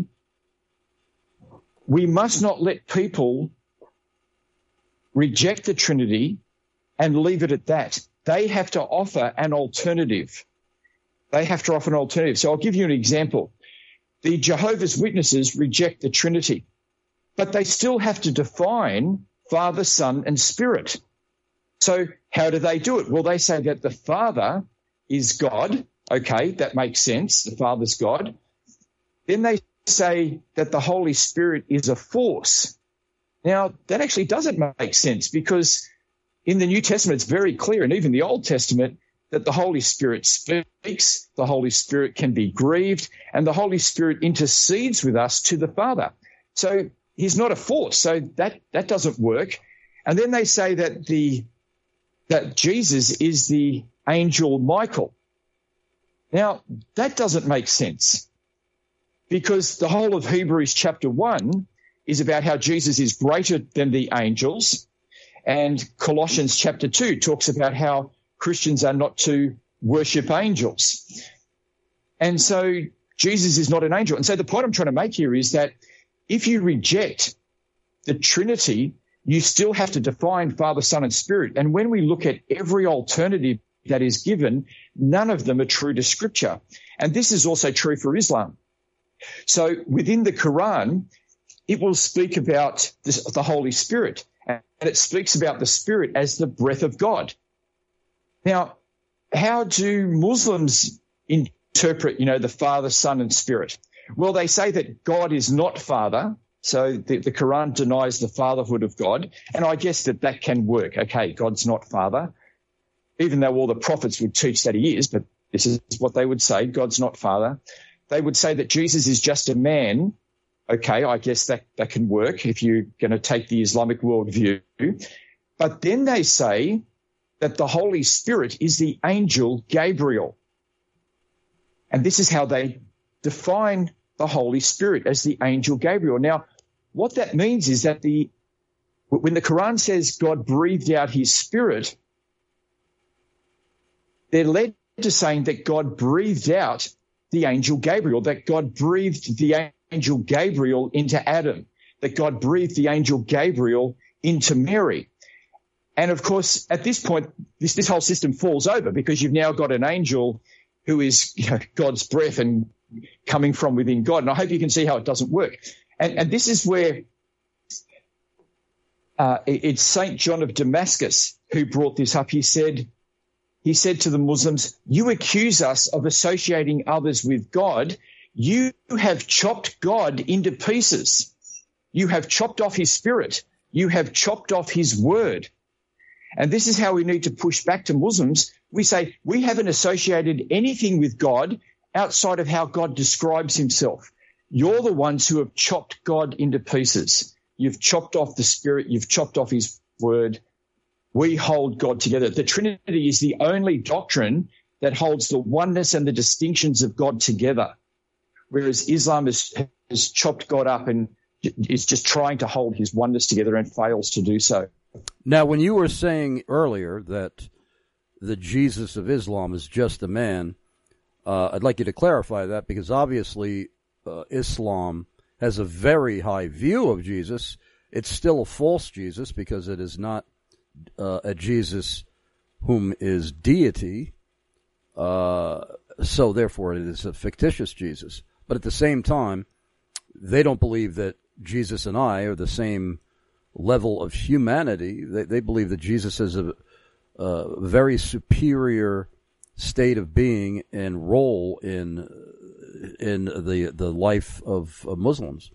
we must not let people reject the Trinity and leave it at that. They have to offer an alternative. So I'll give you an example. The Jehovah's Witnesses reject the Trinity. but they still have to define Father, Son, and Spirit. So how do they do it? Well, they say that the Father is God. Okay, that makes sense. The Father's God. Then they say that the Holy Spirit is a force. Now, that actually doesn't make sense, because in the New Testament, it's very clear, and even the Old Testament, that the Holy Spirit speaks, the Holy Spirit can be grieved, and the Holy Spirit intercedes with us to the Father. So he's not a force, so that doesn't work. And then they say that Jesus is the angel Michael. Now, that doesn't make sense, because the whole of Hebrews chapter 1 is about how Jesus is greater than the angels, and Colossians chapter 2 talks about how Christians are not to worship angels. And so Jesus is not an angel. And so the point I'm trying to make here is that if you reject the Trinity, you still have to define Father, Son, and Spirit. And when we look at every alternative that is given, none of them are true to Scripture. And this is also true for Islam. So within the Quran, it will speak about the Holy Spirit, and it speaks about the Spirit as the breath of God. Now, how do Muslims interpret, the Father, Son, and Spirit? Well, they say that God is not Father, so the Quran denies the fatherhood of God, and I guess that can work. Okay, God's not Father, even though all the prophets would teach that he is, but this is what they would say, God's not Father. They would say that Jesus is just a man. Okay, I guess that can work if you're going to take the Islamic worldview. But then they say that the Holy Spirit is the angel Gabriel. And this is how they define the Holy Spirit, as the angel Gabriel. Now, what that means is that when the Quran says God breathed out his Spirit, they're led to saying that God breathed out the angel Gabriel, that God breathed the angel Gabriel into Adam, that God breathed the angel Gabriel into Mary. And of course, at this point, this whole system falls over, because you've now got an angel who is God's breath and coming from within God. And I hope you can see how it doesn't work. And this is where it's St. John of Damascus who brought this up. He said to the Muslims, "You accuse us of associating others with God. You have chopped God into pieces. You have chopped off his Spirit. You have chopped off his word." And this is how we need to push back to Muslims. We say we haven't associated anything with God outside of how God describes himself. You're the ones who have chopped God into pieces. You've chopped off the Spirit. You've chopped off his word. We hold God together. The Trinity is the only doctrine that holds the oneness and the distinctions of God together, whereas Islam has chopped God up and is just trying to hold his oneness together and fails to do so. Now, when you were saying earlier that the Jesus of Islam is just a man, I'd like you to clarify that, because obviously Islam has a very high view of Jesus. It's still a false Jesus, because it is not a Jesus whom is deity, so therefore it is a fictitious Jesus. But at the same time, they don't believe that Jesus and I are the same level of humanity. They believe that Jesus is a very superior state of being and role in the life of Muslims.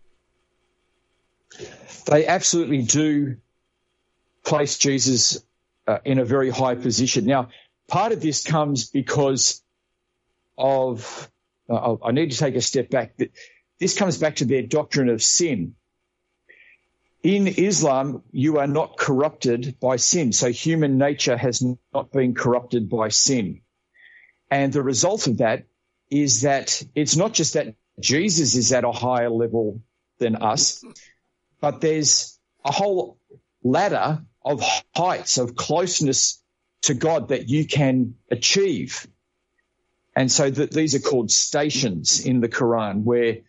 They absolutely do place Jesus in a very high position. Now, part of this comes because of I need to take a step back. This comes back to their doctrine of sin. In Islam, you are not corrupted by sin. So human nature has not been corrupted by sin. And the result of that is that it's not just that Jesus is at a higher level than us, but there's a whole ladder of heights of closeness to God that you can achieve. And so that these are called stations in the Quran, where,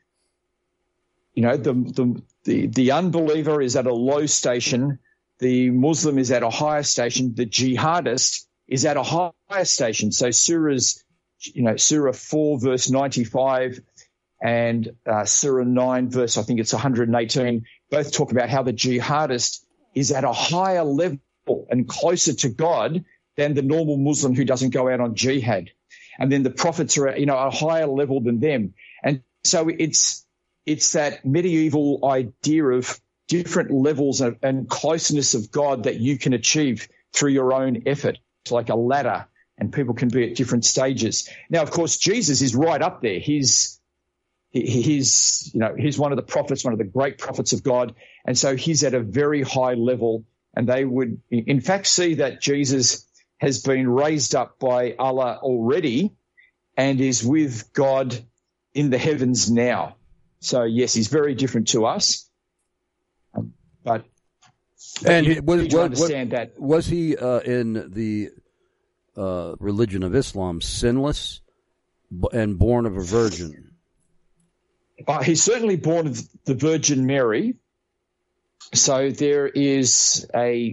the unbeliever is at a low station, the Muslim is at a higher station, the jihadist is at a higher station. So Surah 4, verse 95, and Surah 9, verse, I think it's 118, both talk about how the jihadist is at a higher level and closer to God than the normal Muslim who doesn't go out on jihad. And then the prophets are, at a higher level than them. And so it's that medieval idea of different levels and closeness of God that you can achieve through your own effort. It's like a ladder, and people can be at different stages. Now, of course, Jesus is right up there. He's one of the prophets, one of the great prophets of God. And so he's at a very high level, and they would in fact see that Jesus has been raised up by Allah already and is with God in the heavens now. So yes, he's very different to us. But you understand that. Was he in the religion of Islam sinless and born of a virgin? He's certainly born of the Virgin Mary. So there is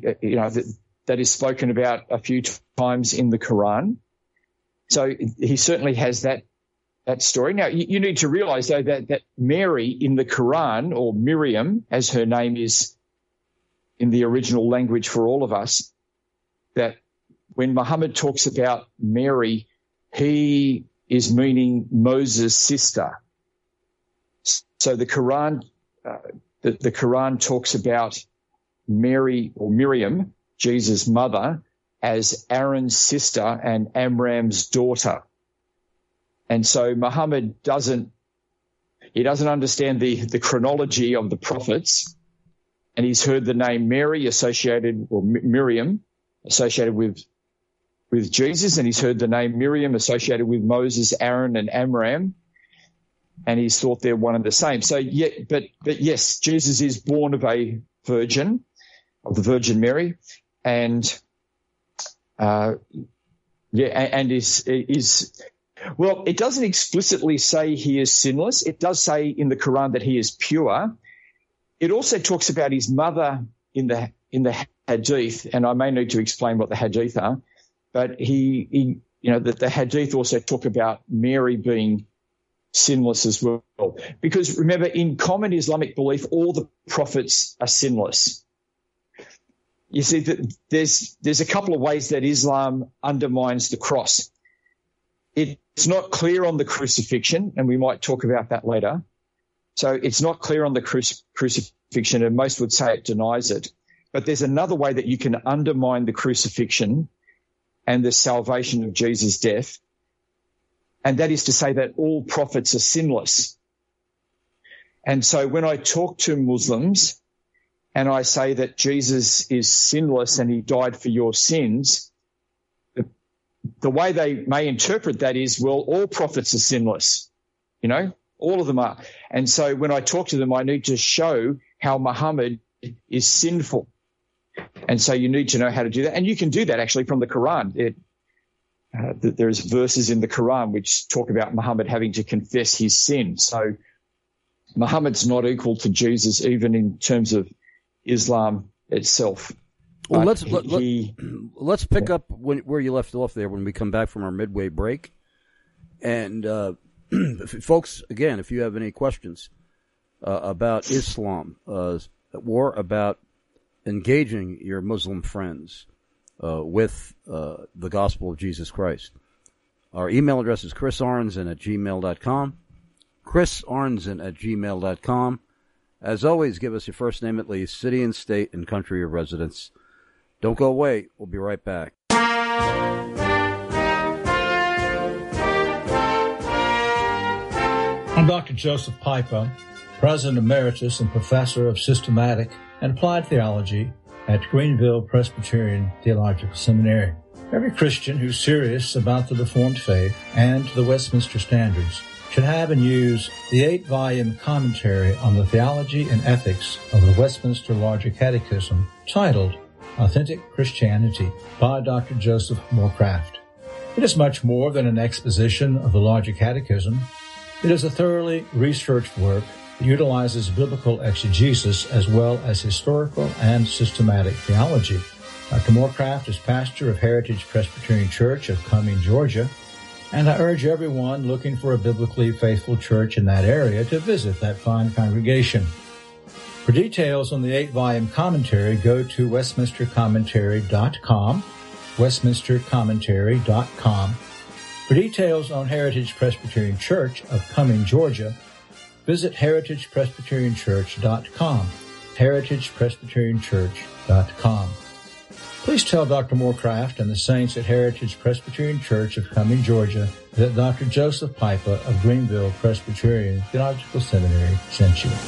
that is spoken about a few times in the Quran. So he certainly has that story. Now, you need to realize, though, that Mary in the Quran, or Miriam, as her name is in the original language for all of us, that when Muhammad talks about Mary, he is meaning Moses' sister. So the Quran, the Quran talks about Mary or Miriam, Jesus' mother, as Aaron's sister and Amram's daughter. And so Muhammad doesn't understand the chronology of the prophets, and he's heard the name Mary associated, or Miriam associated with Jesus, and he's heard the name Miriam associated with Moses, Aaron, and Amram, and he's thought they're one and the same. So, but yes, Jesus is born of a virgin, of the Virgin Mary, and is well, it doesn't explicitly say he is sinless. It does say in the Quran that he is pure. It also talks about his mother in the Hadith, and I may need to explain what the Hadith are, but the Hadith also talk about Mary being sinless as well. Because remember, in common Islamic belief, all the prophets are sinless. You see, that there's a couple of ways that Islam undermines the cross. It's not clear on the crucifixion, and we might talk about that later. So it's not clear on the crucifixion, and most would say it denies it. But there's another way that you can undermine the crucifixion and the salvation of Jesus' death, and that is to say that all prophets are sinless. And so when I talk to Muslims and I say that Jesus is sinless and he died for your sins, the way they may interpret that is, well, all prophets are sinless, all of them are. And so when I talk to them, I need to show how Muhammad is sinful. And so you need to know how to do that. And you can do that actually from the Quran. There's verses in the Quran which talk about Muhammad having to confess his sin. So Muhammad's not equal to Jesus even in terms of Islam itself. Well, let's pick up where you left off there when we come back from our midway break. And folks, again, if you have any questions about Islam or about engaging your Muslim friends with the gospel of Jesus Christ, our email address is chrisarnzen@gmail.com. chrisarnzen@gmail.com. As always, give us your first name at least, city and state and country of residence. Don't go away. We'll be right back. I'm Dr. Joseph Pipa, President Emeritus and Professor of Systematic and Applied Theology at Greenville Presbyterian Theological Seminary. Every Christian who's serious about the Reformed faith and the Westminster Standards should have and use the 8-volume commentary on the theology and ethics of the Westminster Larger Catechism titled Authentic Christianity by Dr. Joseph Morecraft. It is much more than an exposition of the Larger Catechism. It is a thoroughly researched work that utilizes biblical exegesis as well as historical and systematic theology. Dr. Morecraft is pastor of Heritage Presbyterian Church of Cumming, Georgia. And I urge everyone looking for a biblically faithful church in that area to visit that fine congregation. For details on the 8-volume commentary, go to westminstercommentary.com, westminstercommentary.com. For details on Heritage Presbyterian Church of Cumming, Georgia, visit heritagepresbyterianchurch.com, heritagepresbyterianchurch.com. Please tell Dr. Moorcraft and the saints at Heritage Presbyterian Church of Cumming, Georgia, that Dr. Joseph Pipa of Greenville Presbyterian Theological Seminary sent you.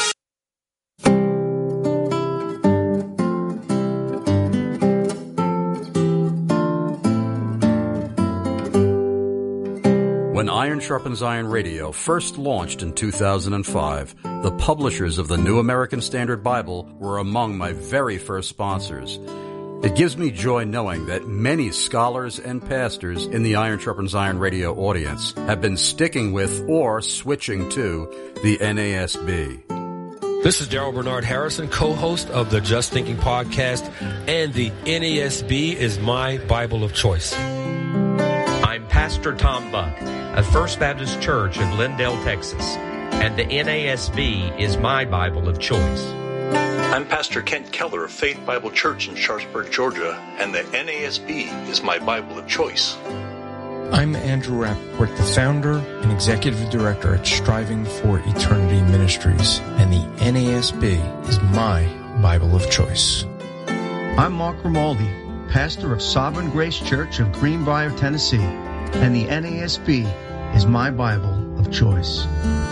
When Iron Sharpens Iron Radio first launched in 2005, the publishers of the New American Standard Bible were among my very first sponsors. It gives me joy knowing that many scholars and pastors in the Iron Sharpens Iron Radio audience have been sticking with or switching to the NASB. This is Darrell Bernard Harrison, co-host of the Just Thinking podcast, and the NASB is my Bible of choice. I'm Pastor Tom Buck of First Baptist Church in Glendale, Texas, and the NASB is my Bible of choice. I'm Pastor Kent Keller of Faith Bible Church in Sharpsburg, Georgia, and the NASB is my Bible of choice. I'm Andrew Rappaport, the founder and executive director at Striving for Eternity Ministries, and the NASB is my Bible of choice. I'm Mark Romaldi, pastor of Sovereign Grace Church of Greenbrier, Tennessee, and the NASB is my Bible of choice.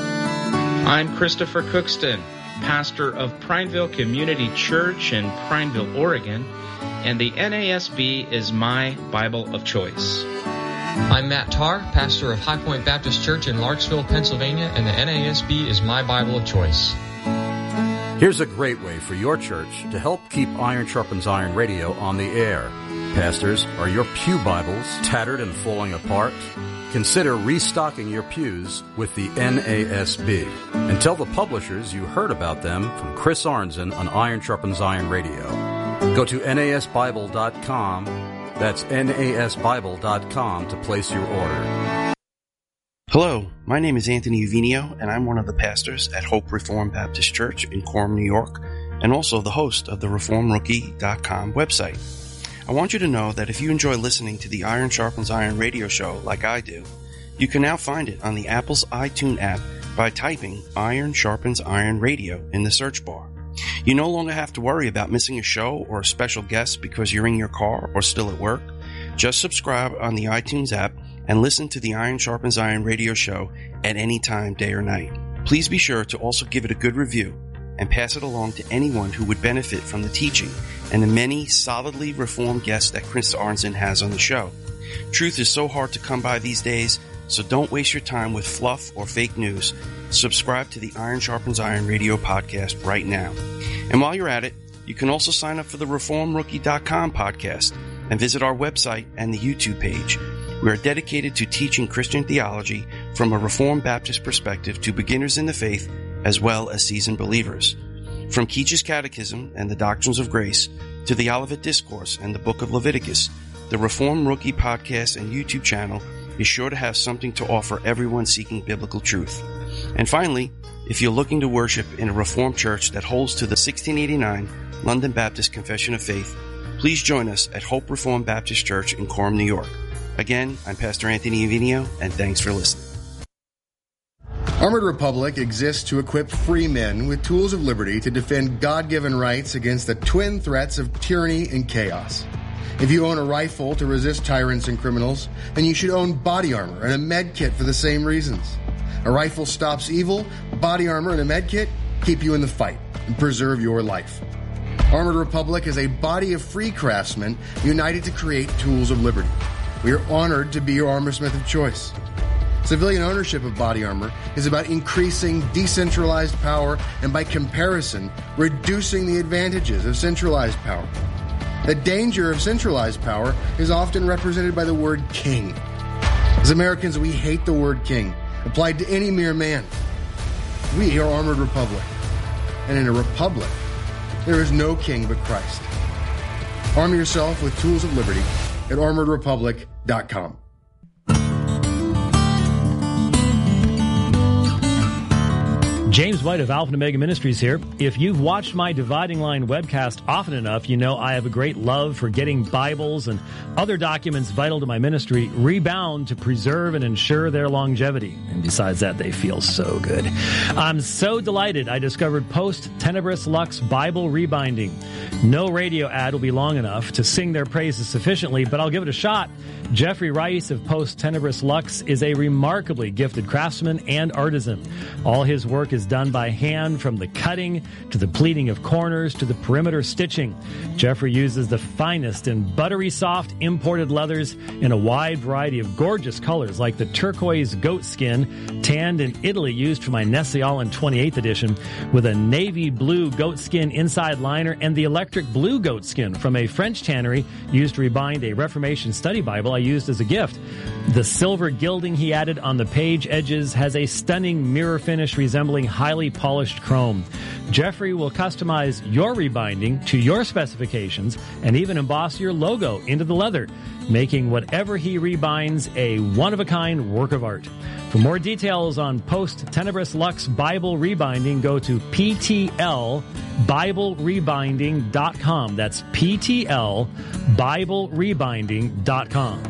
I'm Christopher Cookston, pastor of Prineville Community Church in Prineville, Oregon, and the NASB is my Bible of choice. I'm Matt Tarr, pastor of High Point Baptist Church in Larksville, Pennsylvania, and the NASB is my Bible of choice. Here's a great way for your church to help keep Iron Sharpens Iron Radio on the air. Pastors, are your pew Bibles tattered and falling apart? Consider restocking your pews with the NASB. And tell the publishers you heard about them from Chris Arnzen on Iron Sharpens Iron Radio. Go to nasbible.com, that's nasbible.com, to place your order. Hello, my name is Anthony Uvinio, and I'm one of the pastors at Hope Reformed Baptist Church in Coram, New York, and also the host of the ReformRookie.com website. I want you to know that if you enjoy listening to the Iron Sharpens Iron radio show like I do, you can now find it on the Apple's iTunes app by typing Iron Sharpens Iron Radio in the search bar. You no longer have to worry about missing a show or a special guest because you're in your car or still at work. Just subscribe on the iTunes app and listen to the Iron Sharpens Iron radio show at any time, day or night. Please be sure to also give it a good review and pass it along to anyone who would benefit from the teaching and the many solidly reformed guests that Chris Arnzen has on the show. Truth is so hard to come by these days, so don't waste your time with fluff or fake news. Subscribe to the Iron Sharpens Iron radio podcast right now. And while you're at it, you can also sign up for the ReformRookie.com podcast and visit our website and the YouTube page. We are dedicated to teaching Christian theology from a Reformed Baptist perspective to beginners in the faith as well as seasoned believers. From Keach's Catechism and the Doctrines of Grace to the Olivet Discourse and the Book of Leviticus, the Reformed Rookie podcast and YouTube channel is sure to have something to offer everyone seeking biblical truth. And finally, if you're looking to worship in a Reformed church that holds to the 1689 London Baptist Confession of Faith, please join us at Hope Reformed Baptist Church in Coram, New York. Again, I'm Pastor Anthony Uvinio, and thanks for listening. Armored Republic exists to equip free men with tools of liberty to defend God-given rights against the twin threats of tyranny and chaos. If you own a rifle to resist tyrants and criminals, then you should own body armor and a med kit for the same reasons. A rifle stops evil, body armor and a med kit keep you in the fight and preserve your life. Armored Republic is a body of free craftsmen united to create tools of liberty. We are honored to be your armorsmith of choice. Civilian ownership of body armor is about increasing decentralized power and, by comparison, reducing the advantages of centralized power. The danger of centralized power is often represented by the word king. As Americans, we hate the word king, applied to any mere man. We are Armored Republic, and in a republic, there is no king but Christ. Arm yourself with tools of liberty at armoredrepublic.com. James White of Alpha and Omega Ministries here. If you've watched my Dividing Line webcast often enough, you know I have a great love for getting Bibles and other documents vital to my ministry rebound to preserve and ensure their longevity. And besides that, they feel so good. I'm so delighted I discovered Post Tenebris Lux Bible Rebinding. No radio ad will be long enough to sing their praises sufficiently, but I'll give it a shot. Jeffrey Rice of Post Tenebris Lux is a remarkably gifted craftsman and artisan. All his work is done by hand, from the cutting to the pleating of corners to the perimeter stitching. Jeffrey uses the finest and buttery soft imported leathers in a wide variety of gorgeous colors, like the turquoise goat skin tanned in Italy used for my Nestle Island 28th edition, with a navy blue goat skin inside liner, and the electric blue goat skin from a French tannery used to rebind a Reformation study Bible I used as a gift. The silver gilding he added on the page edges has a stunning mirror finish resembling highly polished chrome. Jeffrey will customize your rebinding to your specifications and even emboss your logo into the leather, making whatever he rebinds a one-of-a-kind work of art. For more details on Post Tenebris Lux Bible Rebinding, go to PTLBibleRebinding.com. That's PTLBibleRebinding.com.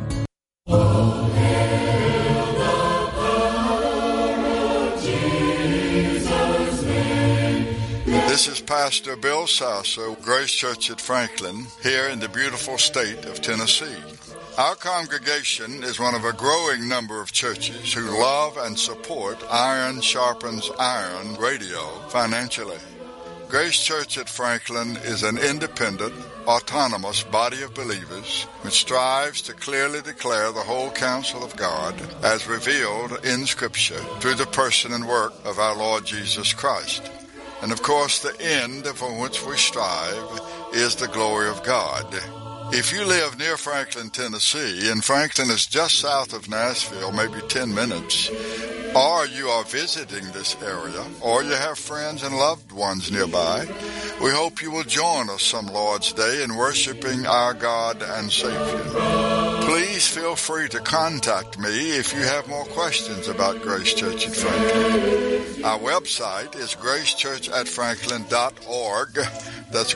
This is Pastor Bill Sasser, Grace Church at Franklin, here in the beautiful state of Tennessee. Our congregation is one of a growing number of churches who love and support Iron Sharpens Iron radio financially. Grace Church at Franklin is an independent, autonomous body of believers which strives to clearly declare the whole counsel of God as revealed in Scripture through the person and work of our Lord Jesus Christ. And of course, the end for which we strive is the glory of God. If you live near Franklin, Tennessee, and Franklin is just south of Nashville, maybe 10 minutes, or you are visiting this area, or you have friends and loved ones nearby, we hope you will join us some Lord's Day in worshiping our God and Savior. Please feel free to contact me if you have more questions about Grace Church at Franklin. Our website is gracechurchatfranklin.org. That's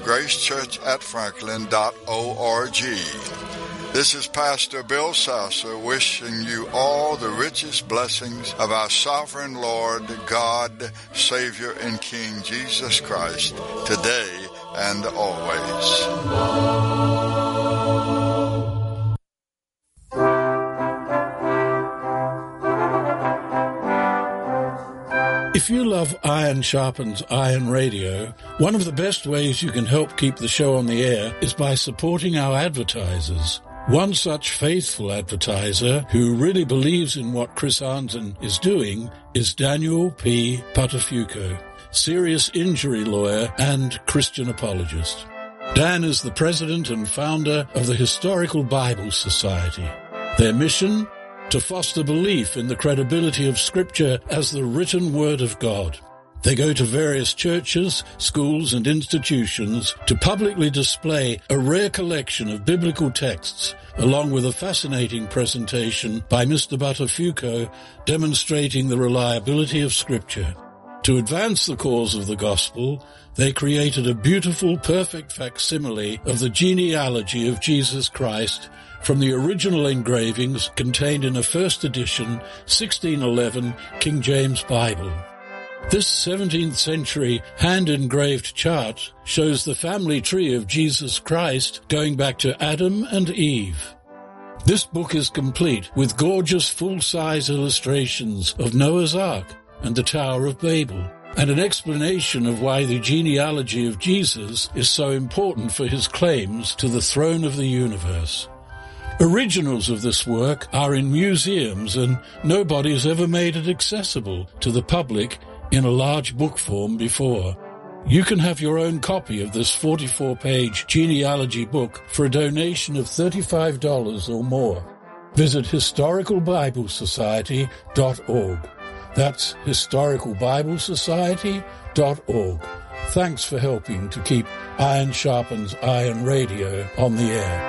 gracechurchatfranklin.org. This is Pastor Bill Sasser wishing you all the richest blessings of our sovereign Lord, God, Savior, and King Jesus Christ, today and always. If you love Iron Sharpens Iron Radio, one of the best ways you can help keep the show on the air is by supporting our advertisers. One such faithful advertiser who really believes in what Chris Arnzen is doing is Daniel P. Patafuco, serious injury lawyer and Christian apologist. Dan is the president and founder of the Historical Bible Society. Their mission? To foster belief in the credibility of Scripture as the written Word of God. They go to various churches, schools, and institutions to publicly display a rare collection of biblical texts, along with a fascinating presentation by Mr. Buttafuoco demonstrating the reliability of Scripture. To advance the cause of the gospel, they created a beautiful, perfect facsimile of the genealogy of Jesus Christ from the original engravings contained in a first edition 1611 King James Bible. This 17th century hand-engraved chart shows the family tree of Jesus Christ going back to Adam and Eve. This book is complete with gorgeous full-size illustrations of Noah's Ark and the Tower of Babel, and an explanation of why the genealogy of Jesus is so important for his claims to the throne of the universe. Originals of this work are in museums, and nobody has ever made it accessible to the public in a large book form before. You can have your own copy of this 44-page genealogy book for a donation of $35 or more. Visit historicalbiblesociety.org. That's historicalbiblesociety.org. Thanks for helping to keep Iron Sharpens Iron Radio on the air.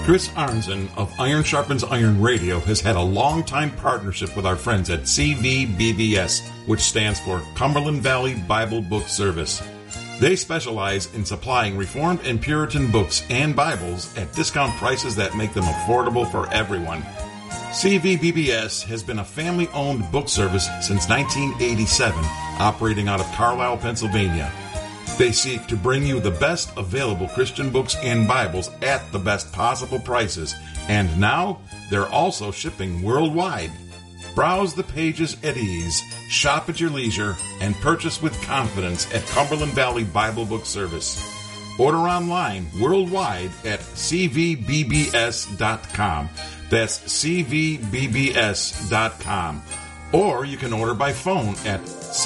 Chris Arnzen of Iron Sharpens Iron Radio has had a long-time partnership with our friends at CVBBS, which stands for Cumberland Valley Bible Book Service. They specialize in supplying Reformed and Puritan books and Bibles at discount prices that make them affordable for everyone. CVBBS has been a family-owned book service since 1987, operating out of Carlisle, Pennsylvania. They seek to bring you the best available Christian books and Bibles at the best possible prices, and now they're also shipping worldwide. Browse the pages at ease, shop at your leisure, and purchase with confidence at Cumberland Valley Bible Book Service. Order online worldwide at cvbbs.com. That's cvbbs.com. Or you can order by phone at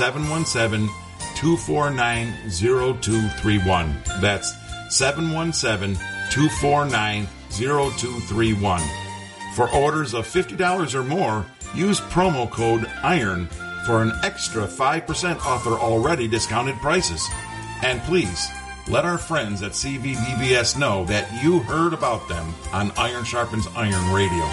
717-249-0231. That's 717-249-0231. For orders of $50 or more, use promo code IRON for an extra 5% off their already discounted prices. And please, let our friends at CVBBS know that you heard about them on Iron Sharpens Iron Radio.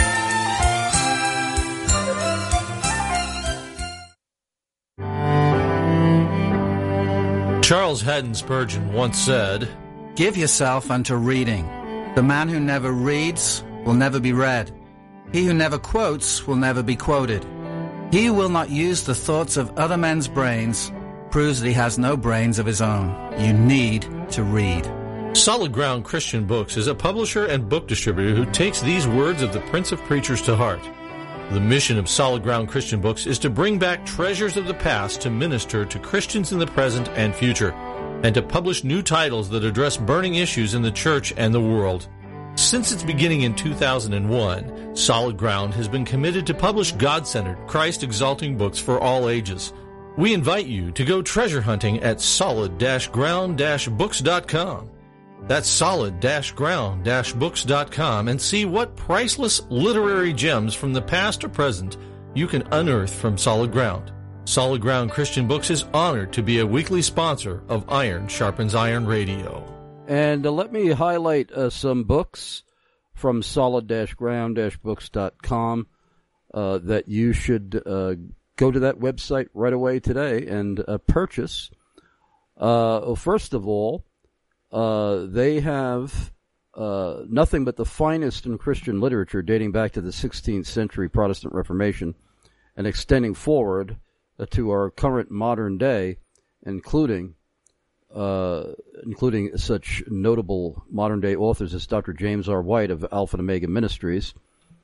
Charles Haddon Spurgeon once said, "Give yourself unto reading. The man who never reads will never be read. He who never quotes will never be quoted. He who will not use the thoughts of other men's brains proves that he has no brains of his own. You need to read." Solid Ground Christian Books is a publisher and book distributor who takes these words of the Prince of Preachers to heart. The mission of Solid Ground Christian Books is to bring back treasures of the past to minister to Christians in the present and future, and to publish new titles that address burning issues in the church and the world. Since its beginning in 2001, Solid Ground has been committed to publish God-centered, Christ-exalting books for all ages. We invite you to go treasure hunting at solid-ground-books.com. That's solid-ground-books.com, and see what priceless literary gems from the past or present you can unearth from Solid Ground. Solid Ground Christian Books is honored to be a weekly sponsor of Iron Sharpens Iron Radio. And let me highlight some books from solid-ground-books.com that you should go to that website right away today and purchase. First of all, they have nothing but the finest in Christian literature dating back to the 16th century Protestant Reformation and extending forward to our current modern day, including such notable modern-day authors as Dr. James R. White of Alpha and Omega Ministries.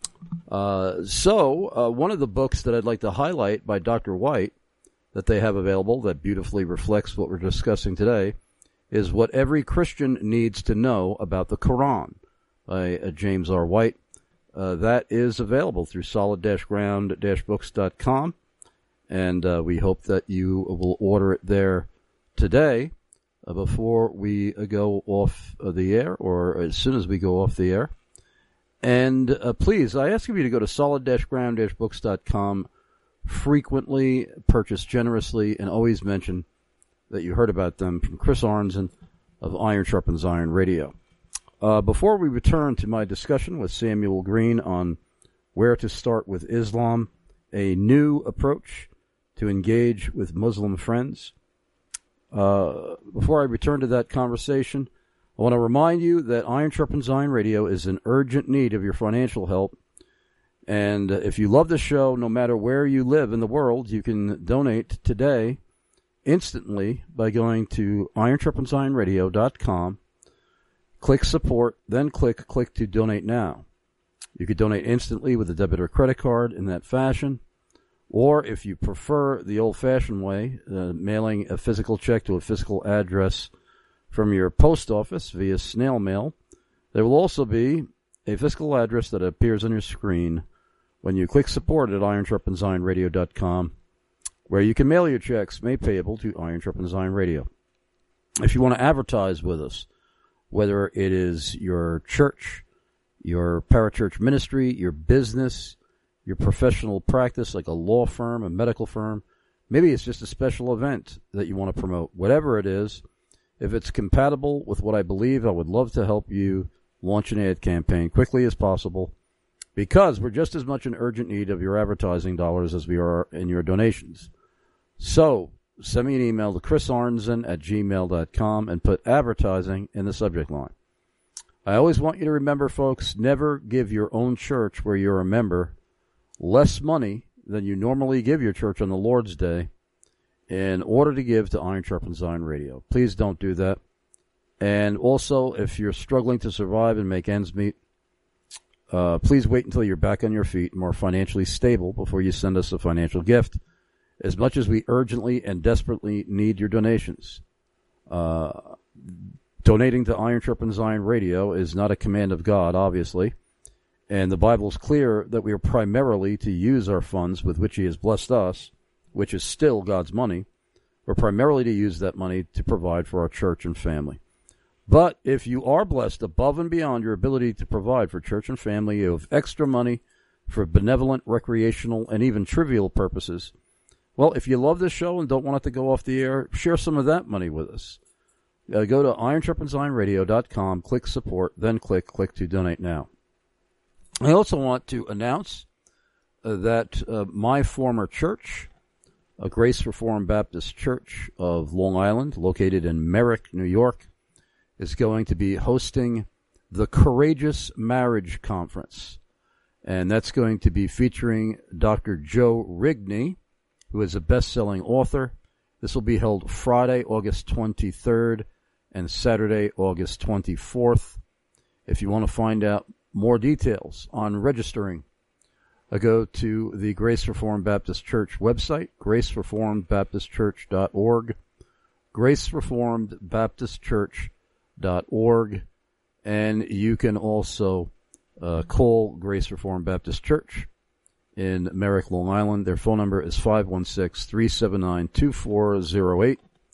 So one of the books that I'd like to highlight by Dr. White that they have available that beautifully reflects what we're discussing today is What Every Christian Needs to Know About the Quran by James R. White. That is available through solid-ground-books.com, and we hope that you will order it there today before we go off the air, or as soon as we go off the air. And please, I ask you to go to solid-ground-books.com frequently, purchase generously, and always mention that you heard about them from Chris Arnzen of Iron Sharpens Iron Radio. Before we return to my discussion with Samuel Green on where to start with Islam, a new approach to engage with Muslim friends, before I return to that conversation, I want to remind you that Iron Sharpens Iron Radio is in urgent need of your financial help. And if you love the show, no matter where you live in the world, you can donate today instantly by going to ironsharpensironradio.com, click support, then click to donate now. You could donate instantly with a debit or credit card in that fashion, or if you prefer the old-fashioned way, mailing a physical check to a physical address from your post office via snail mail, there will also be a physical address that appears on your screen when you click support at ironsharpensironradio.com, where you can mail your checks made payable to Iron Sharpens Iron Radio. If you want to advertise with us, whether it is your church, your parachurch ministry, your business, your professional practice like a law firm, a medical firm, maybe it's just a special event that you want to promote. Whatever it is, if it's compatible with what I believe, I would love to help you launch an ad campaign quickly as possible, because we're just as much in urgent need of your advertising dollars as we are in your donations. So, send me an email to chrisarnzen@gmail.com and put advertising in the subject line. I always want you to remember, folks, never give your own church where you're a member less money than you normally give your church on the Lord's Day in order to give to Iron Sharpens Iron Radio. Please don't do that. And also, if you're struggling to survive and make ends meet, please wait until you're back on your feet, more financially stable, before you send us a financial gift, as much as we urgently and desperately need your donations. Donating to Iron Sharpens Iron Radio is not a command of God, obviously, and the Bible is clear that we are primarily to use our funds with which He has blessed us, which is still God's money. We're primarily to use that money to provide for our church and family. But if you are blessed above and beyond your ability to provide for church and family, you have extra money for benevolent, recreational, and even trivial purposes. Well, if you love this show and don't want it to go off the air, share some of that money with us. Go to ironsharpensironradio.com, click support, then click to donate now. I also want to announce that my former church, Grace Reformed Baptist Church of Long Island, located in Merrick, New York, is going to be hosting the Courageous Marriage Conference. And that's going to be featuring Dr. Joe Rigney, who is a best-selling author. This will be held Friday, August 23rd, and Saturday, August 24th. If you want to find out more details on registering, go to the Grace Reformed Baptist Church website, gracereformedbaptistchurch.org, gracereformedbaptistchurch.org, and you can also call Grace Reformed Baptist Church in Merrick, Long Island. Their phone number is 516-379-2408,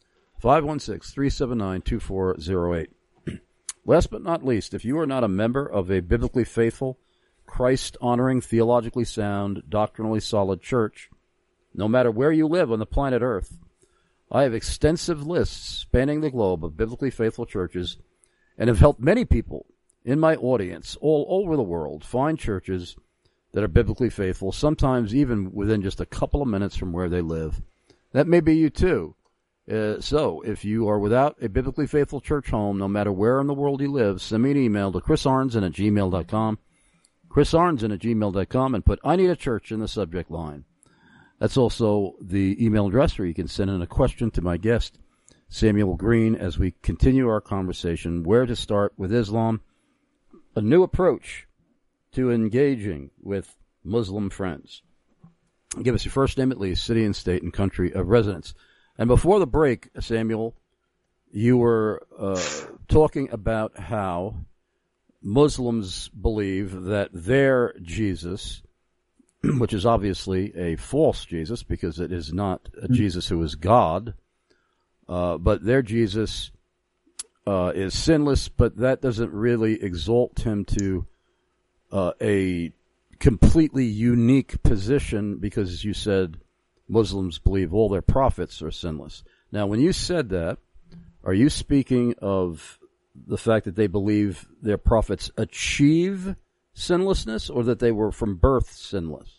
516-379-2408. Last but not least, if you are not a member of a biblically faithful, Christ-honoring, theologically sound, doctrinally solid church, no matter where you live on the planet Earth, I have extensive lists spanning the globe of biblically faithful churches and have helped many people in my audience all over the world find churches that are biblically faithful, sometimes even within just a couple of minutes from where they live. That may be you too. So, if you are without a biblically faithful church home, no matter where in the world you live, send me an email to chrisarnzen@gmail.com, chrisarnzen@gmail.com, and put I need a church in the subject line. That's also the email address where you can send in a question to my guest, Samuel Green, as we continue our conversation, where to start with Islam, a new approach to engaging with Muslim friends. Give us your first name at least, city and state and country of residence. And before the break, Samuel, you were talking about how Muslims believe that their Jesus, which is obviously a false Jesus because it is not a Jesus who is God, but their Jesus is sinless, but that doesn't really exalt him to a completely unique position because, as you said, Muslims believe all their prophets are sinless. Now, when you said that, are you speaking of the fact that they believe their prophets achieve sinlessness or that they were from birth sinless?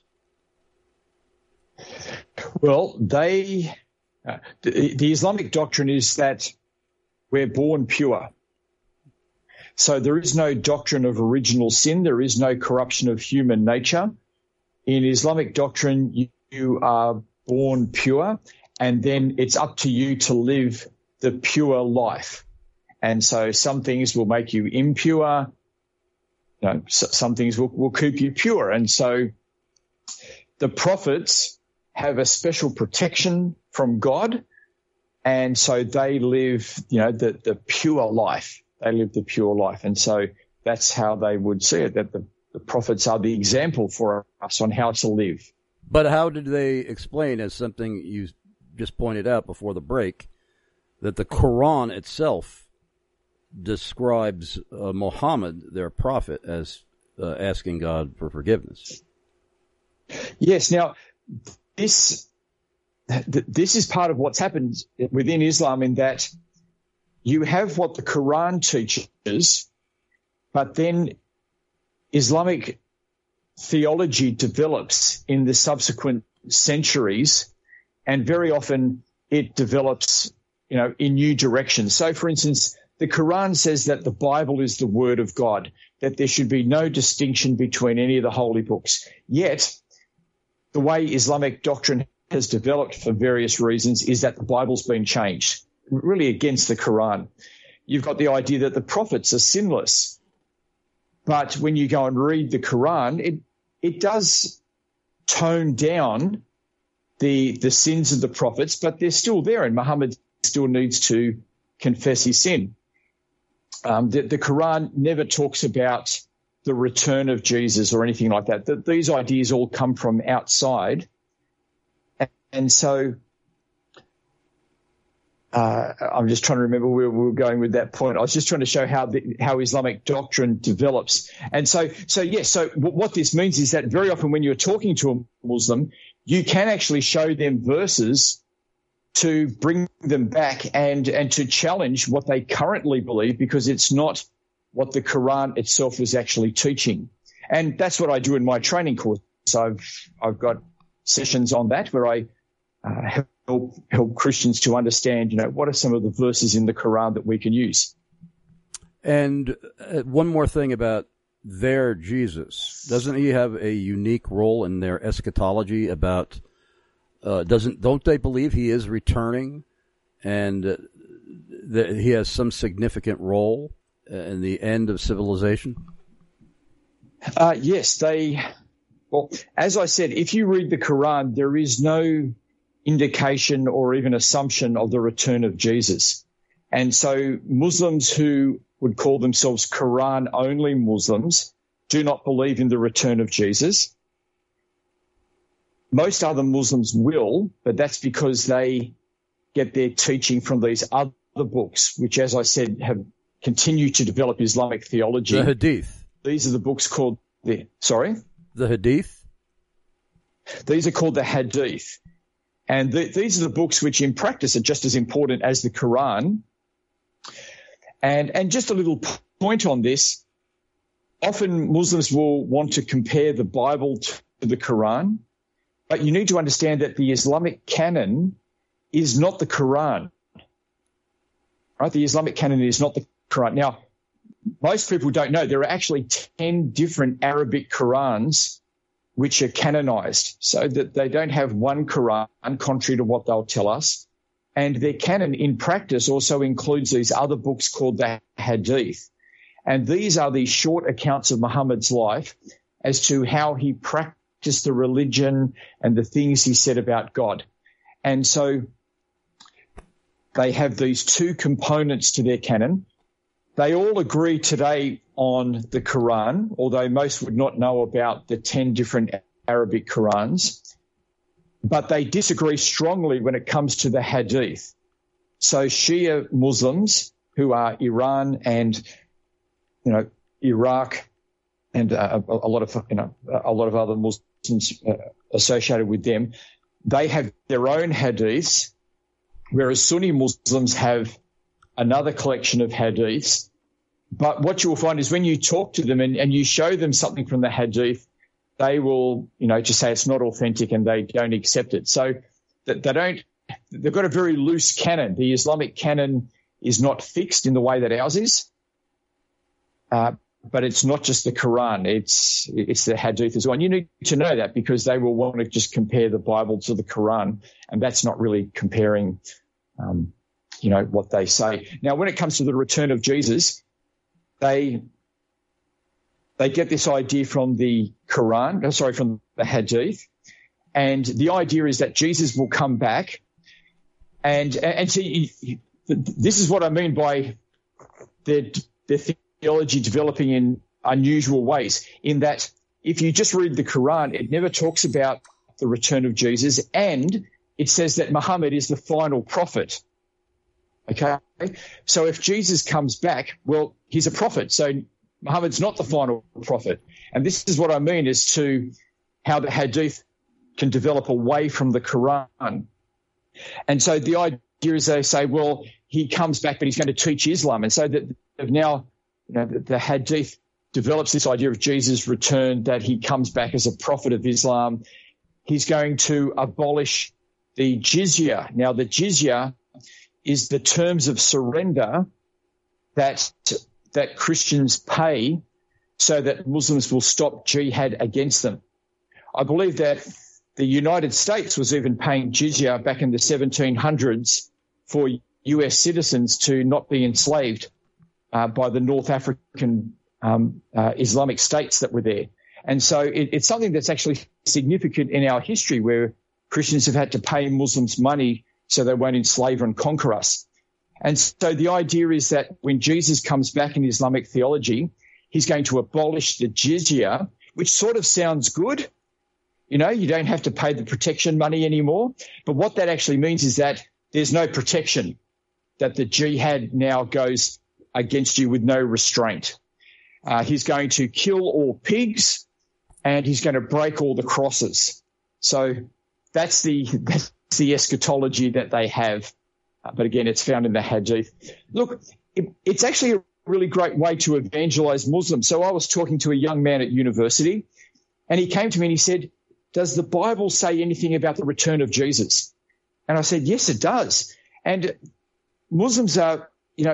Well, the Islamic doctrine is that we're born pure. So there is no doctrine of original sin. There is no corruption of human nature. In Islamic doctrine, you are born pure, and then it's up to you to live the pure life. And so some things will make you impure. Some things will keep you pure. And so the prophets have a special protection from God, and so they live, the pure life. They live the pure life. And so that's how they would see it, that the prophets are the example for us on how to live. But how did they explain, as something you just pointed out before the break, that the Quran itself describes Muhammad, their prophet, as asking God for forgiveness? Yes. Now, this is part of what's happened within Islam, in that you have what the Quran teaches, But then Islamic theology develops in the subsequent centuries, and very often it develops, in new directions. So, for instance, the Quran says that the Bible is the word of God, that there should be no distinction between any of the holy books. Yet, the way Islamic doctrine has developed for various reasons is that the Bible's been changed, really against the Quran. You've got the idea that the prophets are sinless. But when you go and read the Quran, it does tone down the sins of the prophets, but they're still there, and Muhammad still needs to confess his sin. The Quran never talks about the return of Jesus or anything like that. These ideas all come from outside. And so I'm just trying to remember where we were going with that point. I was just trying to show how Islamic doctrine develops. And so what this means is that very often when you're talking to a Muslim, you can actually show them verses to bring them back and to challenge what they currently believe, because it's not what the Quran itself is actually teaching. And that's what I do in my training course. So I've got sessions on that where I help Christians to understand, what are some of the verses in the Quran that we can use. And one more thing about their Jesus. Doesn't he have a unique role in their eschatology about don't they believe he is returning and that he has some significant role in the end of civilization? Yes, well, as I said, if you read the Quran, there is no indication or even assumption of the return of Jesus. And so Muslims who would call themselves Quran-only Muslims do not believe in the return of Jesus. Most other Muslims will, but that's because they get their teaching from these other books, which, as I said, have continued to develop Islamic theology. The Hadith. These are the books called the Hadith? These are called the Hadith. And these are the books which in practice are just as important as the Quran. And just a little point on this, often Muslims will want to compare the Bible to the Quran, but you need to understand that the Islamic canon is not the Quran. Right? The Islamic canon is not the Quran. Now, most people don't know there are actually 10 different Arabic Qurans which are canonized, so that they don't have one Quran, contrary to what they'll tell us. And their canon in practice also includes these other books called the Hadith. And these are the short accounts of Muhammad's life as to how he practiced the religion and the things he said about God. And so they have these two components to their canon. They all agree today on the Quran, although most would not know about the 10 different Arabic Qurans. But they disagree strongly when it comes to the Hadith. So Shia Muslims, who are Iran and, Iraq and a lot of other Muslims associated with them, they have their own Hadiths, whereas Sunni Muslims have another collection of Hadiths. But what you will find is when you talk to them and you show them something from the Hadith, they will, just say it's not authentic and they don't accept it. So they've got a very loose canon. The Islamic canon is not fixed in the way that ours is. But it's not just the Quran, it's the Hadith as well. And you need to know that because they will want to just compare the Bible to the Quran, and that's not really comparing, what they say. Now, when it comes to the return of Jesus, they get this idea from the from the Hadith, and the idea is that Jesus will come back, and see, this is what I mean by their theology developing in unusual ways, in that if you just read the Quran, it never talks about the return of Jesus, and it says that Muhammad is the final prophet. Okay? So if Jesus comes back, well, he's a prophet, so Muhammad's not the final prophet. And this is what I mean as to how the Hadith can develop away from the Quran. And so the idea is they say, well, he comes back, but he's going to teach Islam. And so that now, the Hadith develops this idea of Jesus' return, that he comes back as a prophet of Islam. He's going to abolish the jizya. Now, the jizya is the terms of surrender that Christians pay so that Muslims will stop jihad against them. I believe that the United States was even paying jizya back in the 1700s for U.S. citizens to not be enslaved by the North African Islamic states that were there. And so it's something that's actually significant in our history, where Christians have had to pay Muslims money so they won't enslave and conquer us. And so the idea is that when Jesus comes back in Islamic theology, he's going to abolish the jizya, which sort of sounds good. You know, you don't have to pay the protection money anymore. But what that actually means is that there's no protection, that the jihad now goes against you with no restraint. He's going to kill all pigs, and he's going to break all the crosses. So that's the eschatology that they have. But again, it's found in the Hadith. Look, it's actually a really great way to evangelize Muslims. So I was talking to a young man at university, and he came to me and he said, does the Bible say anything about the return of Jesus? And I said, yes, it does. And Muslims are,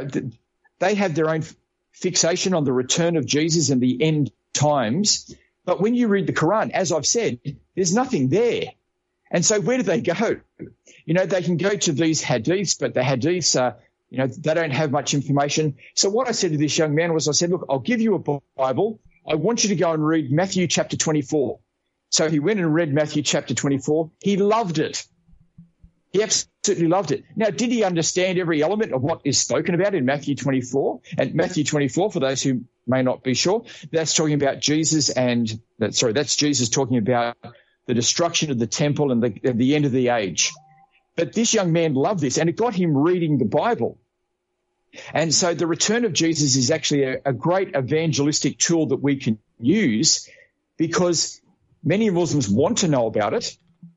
they have their own fixation on the return of Jesus and the end times. But when you read the Quran, as I've said, there's nothing there. And so where do they go? They can go to these hadiths, but the hadiths are, they don't have much information. So what I said to this young man was, I said, look, I'll give you a Bible. I want you to go and read Matthew chapter 24. So he went and read Matthew chapter 24. He loved it. He absolutely loved it. Now, did he understand every element of what is spoken about in Matthew 24? And Matthew 24, for those who may not be sure, that's talking about Jesus that's Jesus talking about the destruction of the temple and the end of the age. But this young man loved this, and it got him reading the Bible. And so the return of Jesus is actually a great evangelistic tool that we can use, because many Muslims want to know about it,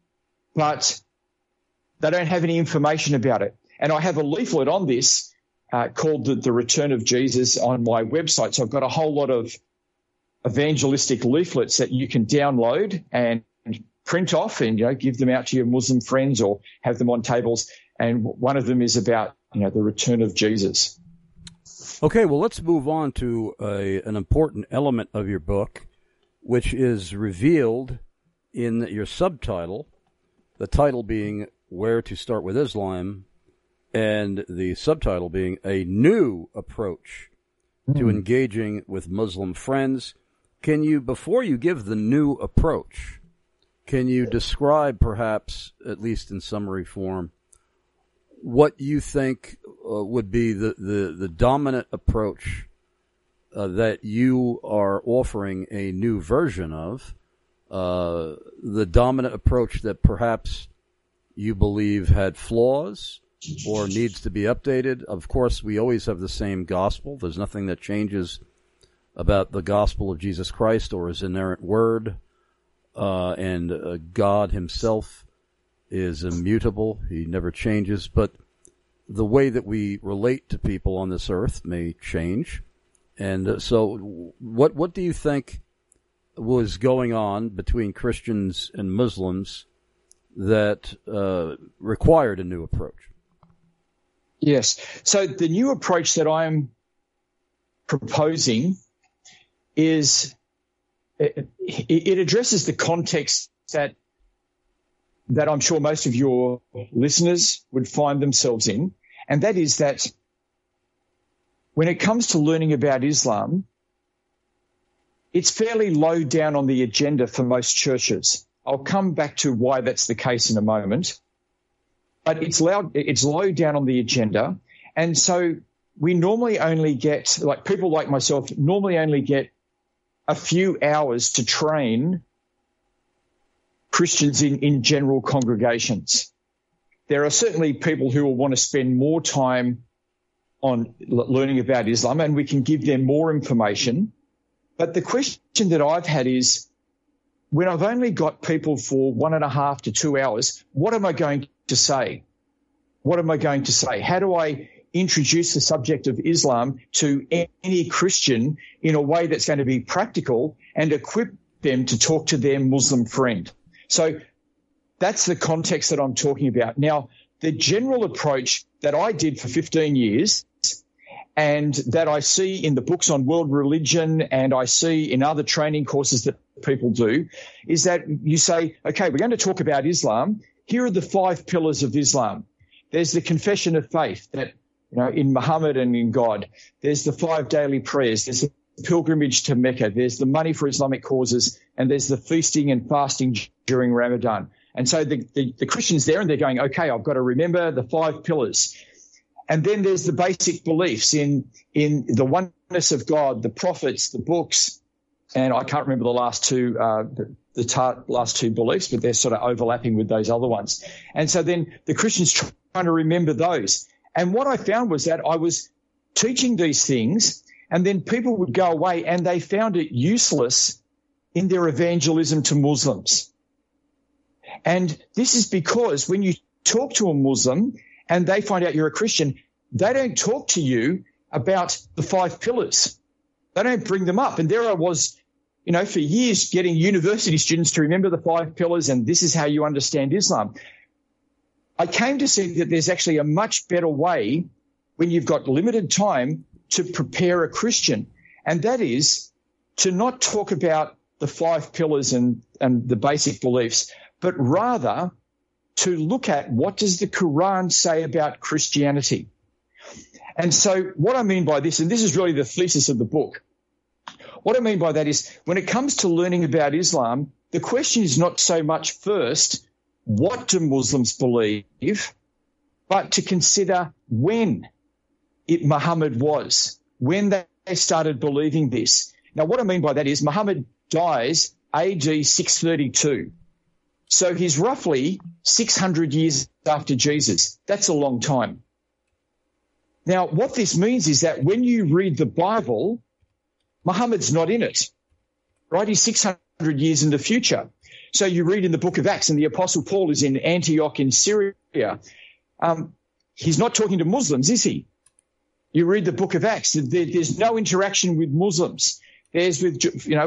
but they don't have any information about it. And I have a leaflet on this called the Return of Jesus on my website. So I've got a whole lot of evangelistic leaflets that you can download and print off and give them out to your Muslim friends or have them on tables. And one of them is about the return of Jesus. Okay, well, let's move on to an important element of your book, which is revealed in your subtitle, the title being Where to Start with Islam, and the subtitle being A New Approach to Engaging with Muslim Friends. Can you, before you give the new approach, can you describe perhaps, at least in summary form, what you think would be the dominant approach that you are offering a new version of, the dominant approach that perhaps you believe had flaws or needs to be updated? Of course, we always have the same gospel. There's nothing that changes about the gospel of Jesus Christ or his inerrant word, and God himself is immutable. He never changes, but the way that we relate to people on this earth may change. And so what do you think was going on between Christians and Muslims that required a new approach? Yes. So the new approach that I'm proposing is it addresses the context that I'm sure most of your listeners would find themselves in, and that is that when it comes to learning about Islam, it's fairly low down on the agenda for most churches. I'll come back to why that's the case in a moment. But it's low down on the agenda. And so we normally only get, like people like myself, normally only get a few hours to train Christians in general congregations. There are certainly people who will want to spend more time on learning about Islam, and we can give them more information. But the question that I've had is, when I've only got people for 1.5 to 2 hours, what am I going to say? What am I going to say? How do I introduce the subject of Islam to any Christian in a way that's going to be practical and equip them to talk to their Muslim friend. So that's the context that I'm talking about. Now, the general approach that I did for 15 years and that I see in the books on world religion and I see in other training courses that people do is that you say, okay, we're going to talk about Islam. Here are the 5 pillars of Islam. There's the confession of faith that, in Muhammad and in God. There's the 5 daily prayers. There's the pilgrimage to Mecca. There's the money for Islamic causes. And there's the feasting and fasting during Ramadan. And so the Christian's there and they're going, okay, I've got to remember the 5 pillars. And then there's the basic beliefs in the oneness of God, the prophets, the books, and I can't remember the last two last two beliefs, but they're sort of overlapping with those other ones. And so then the Christians trying to remember those. And what I found was that I was teaching these things, and then people would go away and they found it useless in their evangelism to Muslims. And this is because when you talk to a Muslim and they find out you're a Christian, they don't talk to you about the 5 pillars. They don't bring them up. And there I was, for years getting university students to remember the 5 pillars and this is how you understand Islam. I came to see that there's actually a much better way when you've got limited time to prepare a Christian, and that is to not talk about the 5 pillars and the basic beliefs, but rather to look at what does the Quran say about Christianity. And so what I mean by this, and this is really the thesis of the book, what I mean by that is when it comes to learning about Islam, the question is not so much first, what do Muslims believe, but to consider when Muhammad was, when they started believing this. Now, what I mean by that is Muhammad dies AD 632. So he's roughly 600 years after Jesus. That's a long time. Now, what this means is that when you read the Bible, Muhammad's not in it, right? He's 600 years in the future. So you read in the book of Acts and the Apostle Paul is in Antioch in Syria. He's not talking to Muslims, is he? You read the book of Acts, there's no interaction with Muslims. There's with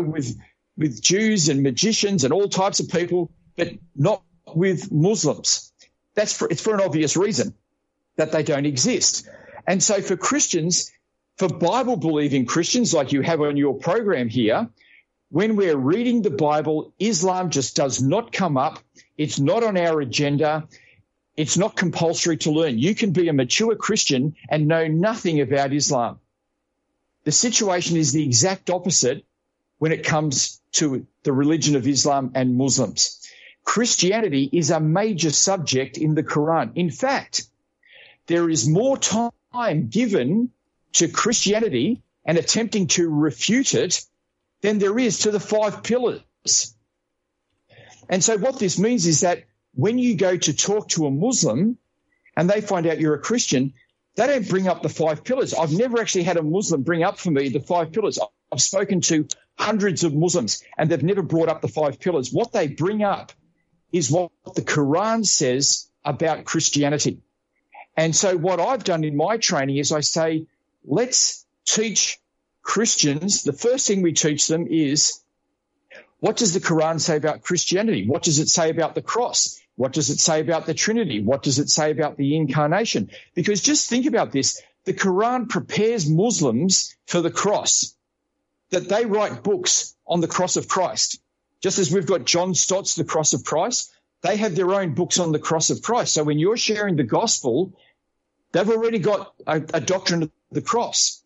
Jews and magicians and all types of people, but not with Muslims. It's for an obvious reason, that they don't exist. And so for Christians, for Bible-believing Christians like you have on your program here, when we're reading the Bible, Islam just does not come up. It's not on our agenda. It's not compulsory to learn. You can be a mature Christian and know nothing about Islam. The situation is the exact opposite when it comes to the religion of Islam and Muslims. Christianity is a major subject in the Quran. In fact, there is more time given to Christianity and attempting to refute it than there is to the 5 pillars. And so what this means is that when you go to talk to a Muslim and they find out you're a Christian, they don't bring up the 5 pillars. I've never actually had a Muslim bring up for me the 5 pillars. I've spoken to hundreds of Muslims and they've never brought up the 5 pillars. What they bring up is what the Quran says about Christianity. And so what I've done in my training is I say, let's teach Christians, the first thing we teach them is, what does the Quran say about Christianity? What does it say about the cross? What does it say about the Trinity? What does it say about the incarnation? Because just think about this. The Quran prepares Muslims for the cross, that they write books on the cross of Christ. Just as we've got John Stott's The Cross of Christ, they have their own books on the cross of Christ. So when you're sharing the gospel, they've already got a doctrine of the cross.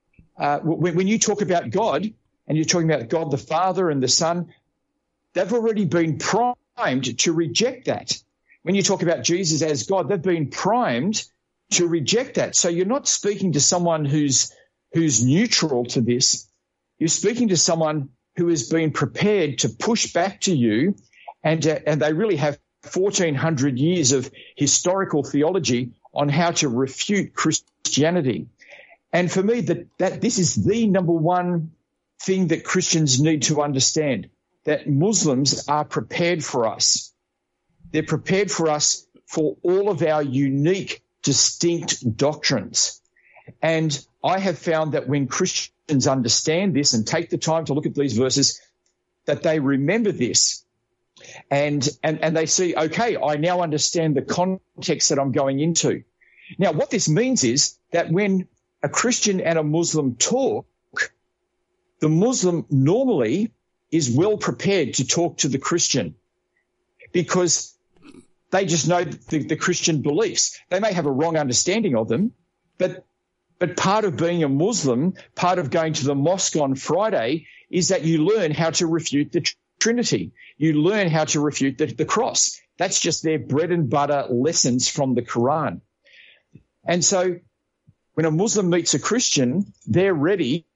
When you talk about God and you're talking about God the Father and the Son, they've already been primed to reject that. When you talk about Jesus as God, they've been primed to reject that. So you're not speaking to someone who's neutral to this. You're speaking to someone who has been prepared to push back to you, and they really have 1,400 years of historical theology on how to refute Christianity. And for me, that this is the number one thing that Christians need to understand, that Muslims are prepared for us. They're prepared for us for all of our unique distinct doctrines. And I have found that when Christians understand this and take the time to look at these verses, that they remember this and they see, okay, I now understand the context that I'm going into. Now, what this means is that when a Christian and a Muslim talk, the Muslim normally is well prepared to talk to the Christian because they just know the Christian beliefs. They may have a wrong understanding of them, but part of being a Muslim, part of going to the mosque on Friday is that you learn how to refute the Trinity. You learn how to refute the cross. That's just their bread and butter lessons from the Quran. And so when a Muslim meets a Christian, they're ready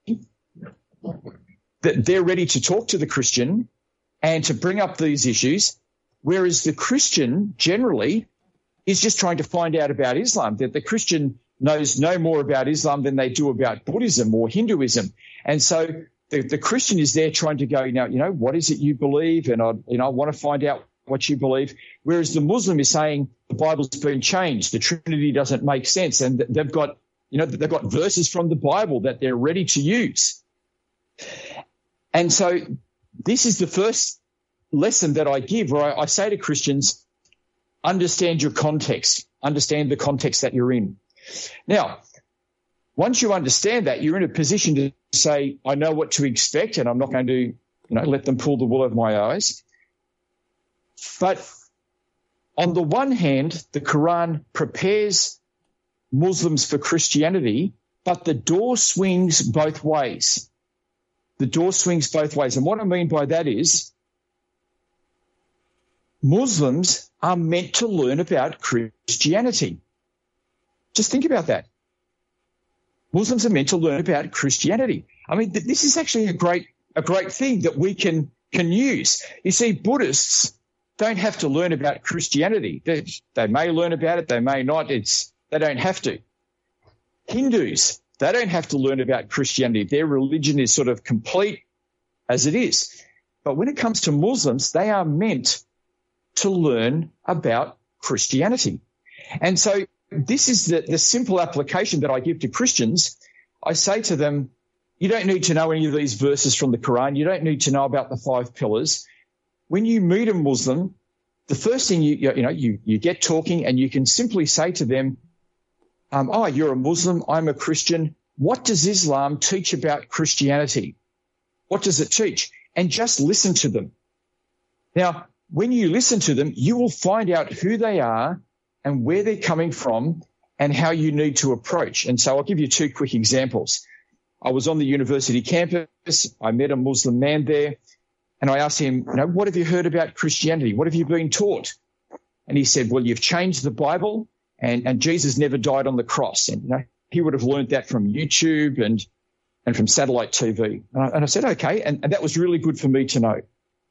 to talk to the Christian and to bring up these issues, whereas the Christian generally is just trying to find out about Islam, that the Christian knows no more about Islam than they do about Buddhism or Hinduism. And so the Christian is there trying to go, what is it you believe? And I want to find out what you believe. Whereas the Muslim is saying the Bible's been changed. The Trinity doesn't make sense. And they've got verses from the Bible that they're ready to use. And so this is the first lesson that I give, where I say to Christians, understand your context, understand the context that you're in. Now, once you understand that, you're in a position to say, I know what to expect, and I'm not going to, let them pull the wool over my eyes. But on the one hand, the Quran prepares Muslims for Christianity, but the door swings both ways. The door swings both ways. And what I mean by that is Muslims are meant to learn about Christianity. Just think about that. Muslims are meant to learn about Christianity. I mean, this is actually a great thing that we can use. You see, Buddhists don't have to learn about Christianity. They may learn about it, they may not. They don't have to. Hindus, they don't have to learn about Christianity. Their religion is sort of complete as it is. But when it comes to Muslims, they are meant to learn about Christianity. And so this is the simple application that I give to Christians. I say to them, you don't need to know any of these verses from the Quran. You don't need to know about the 5 pillars. When you meet a Muslim, the first thing you get talking, and you can simply say to them, you're a Muslim, I'm a Christian. What does Islam teach about Christianity? What does it teach? And just listen to them. Now, when you listen to them, you will find out who they are and where they're coming from and how you need to approach. And so I'll give you 2 quick examples. I was on the university campus. I met a Muslim man there, and I asked him, what have you heard about Christianity? What have you been taught? And he said, well, you've changed the Bible, and Jesus never died on the cross. And he would have learned that from YouTube and from satellite TV. And I said, okay, and that was really good for me to know.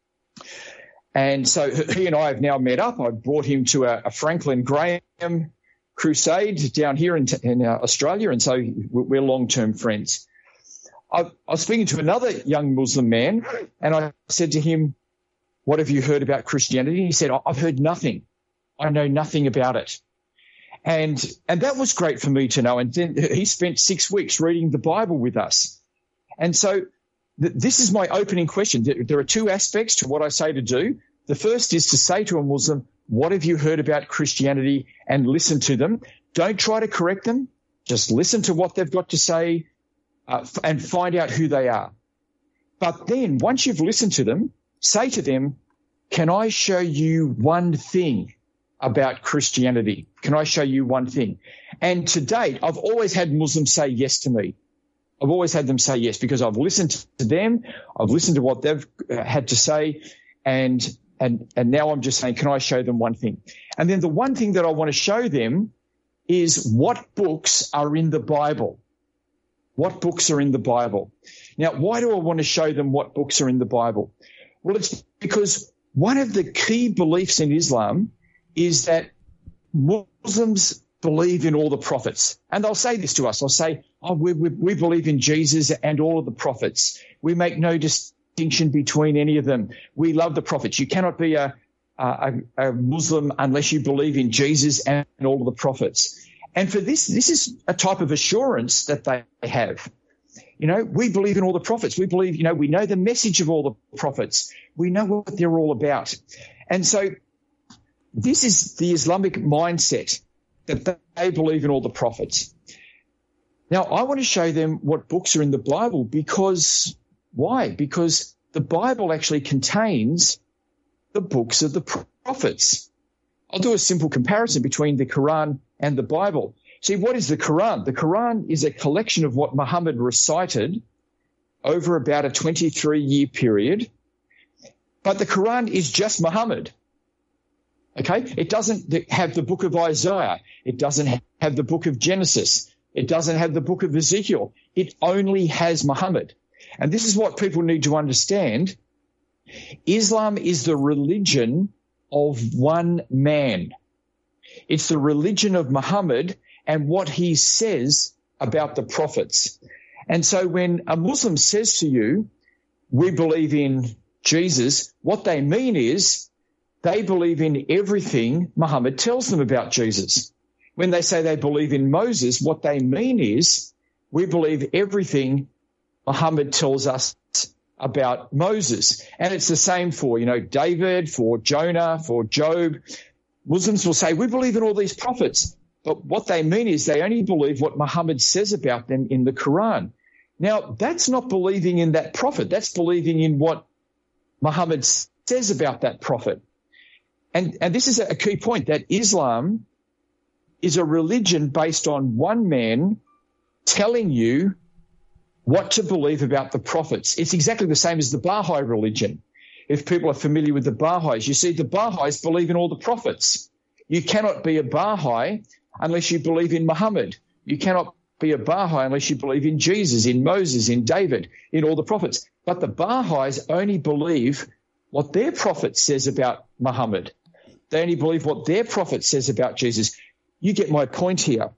And so he and I have now met up. I brought him to a Franklin Graham crusade down here in Australia, and so we're long-term friends. I was speaking to another young Muslim man, and I said to him, what have you heard about Christianity? He said, I've heard nothing. I know nothing about it. And that was great for me to know. And then he spent 6 weeks reading the Bible with us. And so this is my opening question. There are 2 aspects to what I say to do. The first is to say to a Muslim, what have you heard about Christianity, and listen to them. Don't try to correct them. Just listen to what they've got to say and find out who they are. But then once you've listened to them, say to them, can I show you one thing about Christianity? Can I show you one thing? And to date, I've always had Muslims say yes to me. I've always had them say yes because I've listened to them. I've listened to what they've had to say. And now I'm just saying, can I show them one thing? And then the one thing that I want to show them is what books are in the Bible. What books are in the Bible? Now, why do I want to show them what books are in the Bible? Well, it's because one of the key beliefs in Islam is that Muslims believe in all the prophets. And they'll say this to us. They'll say, we believe in Jesus and all of the prophets. We make no distinction between any of them. We love the prophets. You cannot be a Muslim unless you believe in Jesus and all of the prophets. And for this is a type of assurance that they have. We believe in all the prophets. We believe, we know the message of all the prophets. We know what they're all about. And so this is the Islamic mindset, that they believe in all the prophets. Now, I want to show them what books are in the Bible because why? Because the Bible actually contains the books of the prophets. I'll do a simple comparison between the Quran and the Bible. See, what is the Quran? The Quran is a collection of what Muhammad recited over about a 23-year period. But the Quran is just Muhammad. Okay? It doesn't have the book of Isaiah. It doesn't have the book of Genesis. It doesn't have the book of Ezekiel. It only has Muhammad. And this is what people need to understand. Islam is the religion of one man. It's the religion of Muhammad and what he says about the prophets. And so when a Muslim says to you, we believe in Jesus, what they mean is they believe in everything Muhammad tells them about Jesus. When they say they believe in Moses, what they mean is we believe everything Muhammad tells us about Moses. And it's the same for, David, for Jonah, for Job. Muslims will say, we believe in all these prophets. But what they mean is they only believe what Muhammad says about them in the Quran. Now, that's not believing in that prophet. That's believing in what Muhammad says about that prophet. And this is a key point, that Islam is a religion based on one man telling you what to believe about the prophets. It's exactly the same as the Baha'i religion. If people are familiar with the Baha'is, you see the Baha'is believe in all the prophets. You cannot be a Baha'i unless you believe in Muhammad. You cannot be a Baha'i unless you believe in Jesus, in Moses, in David, in all the prophets. But the Baha'is only believe what their prophet says about Muhammad. They only believe what their prophet says about Jesus. You get my point here.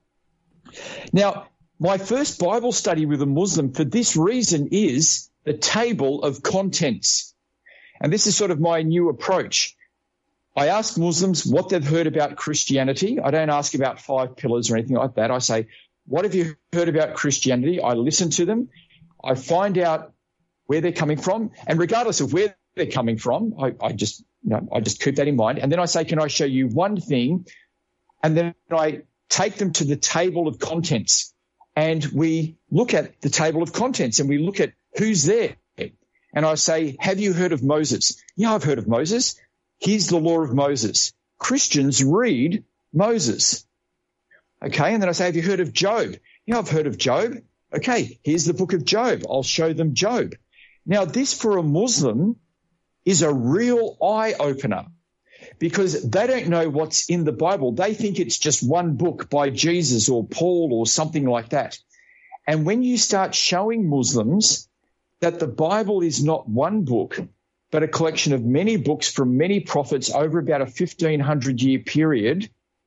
Now, my first Bible study with a Muslim for this reason is the table of contents. And this is sort of my new approach. I ask Muslims what they've heard about Christianity. I don't ask about 5 pillars or anything like that. I say, what have you heard about Christianity? I listen to them. I find out where they're coming from. And regardless of where they're coming from, I just keep that in mind. And then I say, can I show you one thing? And then I take them to the table of contents. And we look at the table of contents and we look at who's there. And I say, have you heard of Moses? Yeah, I've heard of Moses. Here's the law of Moses. Christians read Moses. Okay, and then I say, have you heard of Job? Yeah, I've heard of Job. Okay, here's the book of Job. I'll show them Job. Now, this for a Muslim is a real eye-opener because they don't know what's in the Bible. They think it's just one book by Jesus or Paul or something like that. And when you start showing Muslims that the Bible is not one book, but a collection of many books from many prophets over about a 1,500-year period,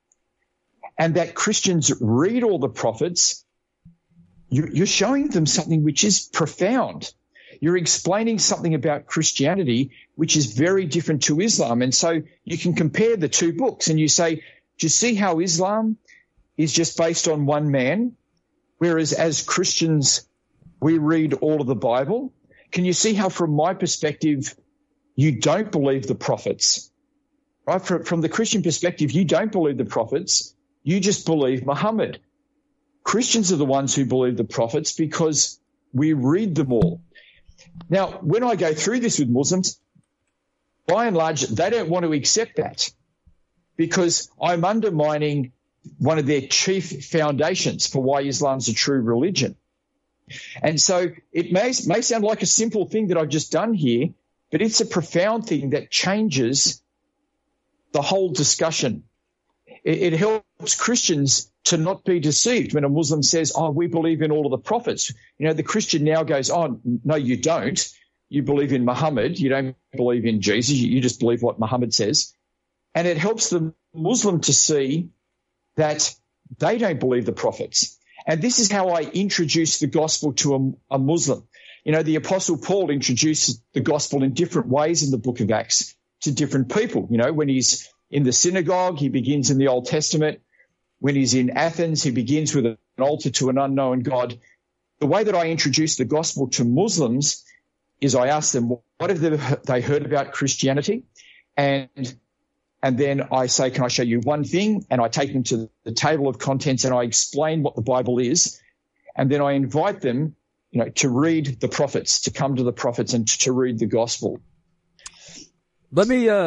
and that Christians read all the prophets, you're showing them something which is profound. You're explaining something about Christianity which is very different to Islam. And so you can compare the two books and you say, do you see how Islam is just based on one man, whereas as Christians we read all of the Bible? Can you see how from my perspective you don't believe the prophets? Right? From the Christian perspective, you don't believe the prophets. You just believe Muhammad. Christians are the ones who believe the prophets because we read them all. Now, when I go through this with Muslims, by and large, they don't want to accept that because I'm undermining one of their chief foundations for why Islam's a true religion. And so it may sound like a simple thing that I've just done here, but it's a profound thing that changes the whole discussion. It helps Christians to not be deceived when a Muslim says, oh, we believe in all of the prophets. You know, the Christian now goes, oh, no, you don't. You believe in Muhammad. You don't believe in Jesus. You just believe what Muhammad says. And it helps the Muslim to see that they don't believe the prophets. And this is how I introduce the gospel to a Muslim. You know, the Apostle Paul introduced the gospel in different ways in the book of Acts to different people. You know, when he's in the synagogue, he begins in the Old Testament. when he's in Athens, he begins with an altar to an unknown God. The way that I introduce the gospel to Muslims is I ask them, what have they heard about Christianity? And then I say, can I show you one thing? And I take them to the table of contents and I explain what the Bible is. And then I invite them, to read the prophets, to come to the prophets and to read the gospel. Let me. Go.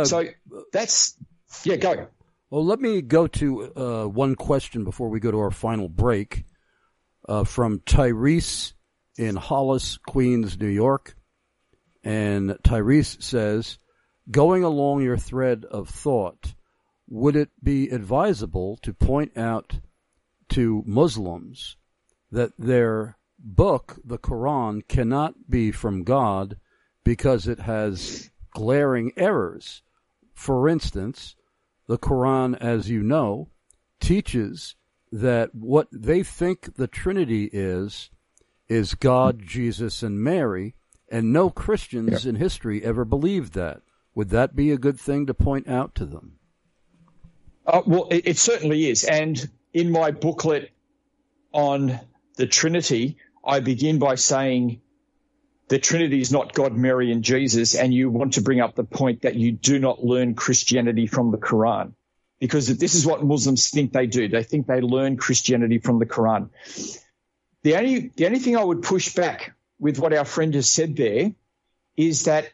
Well, let me go to one question before we go to our final break from Tyrese in Hollis, Queens, New York. And Tyrese says, going along your thread of thought, would it be advisable to point out to Muslims that their book, the Quran, cannot be from God because it has glaring errors? For instance, the Quran, as you know, teaches that what they think the Trinity is God, Jesus, and Mary, and no Christians in history ever believed that. Would that be a good thing to point out to them? Well, it certainly is. And in my booklet on the Trinity, I begin by saying the Trinity is not God, Mary, and Jesus, and you want to bring up the point that you do not learn Christianity from the Quran, because this is what Muslims think they do. They think they learn Christianity from the Quran. The only thing I would push back with what our friend has said there is that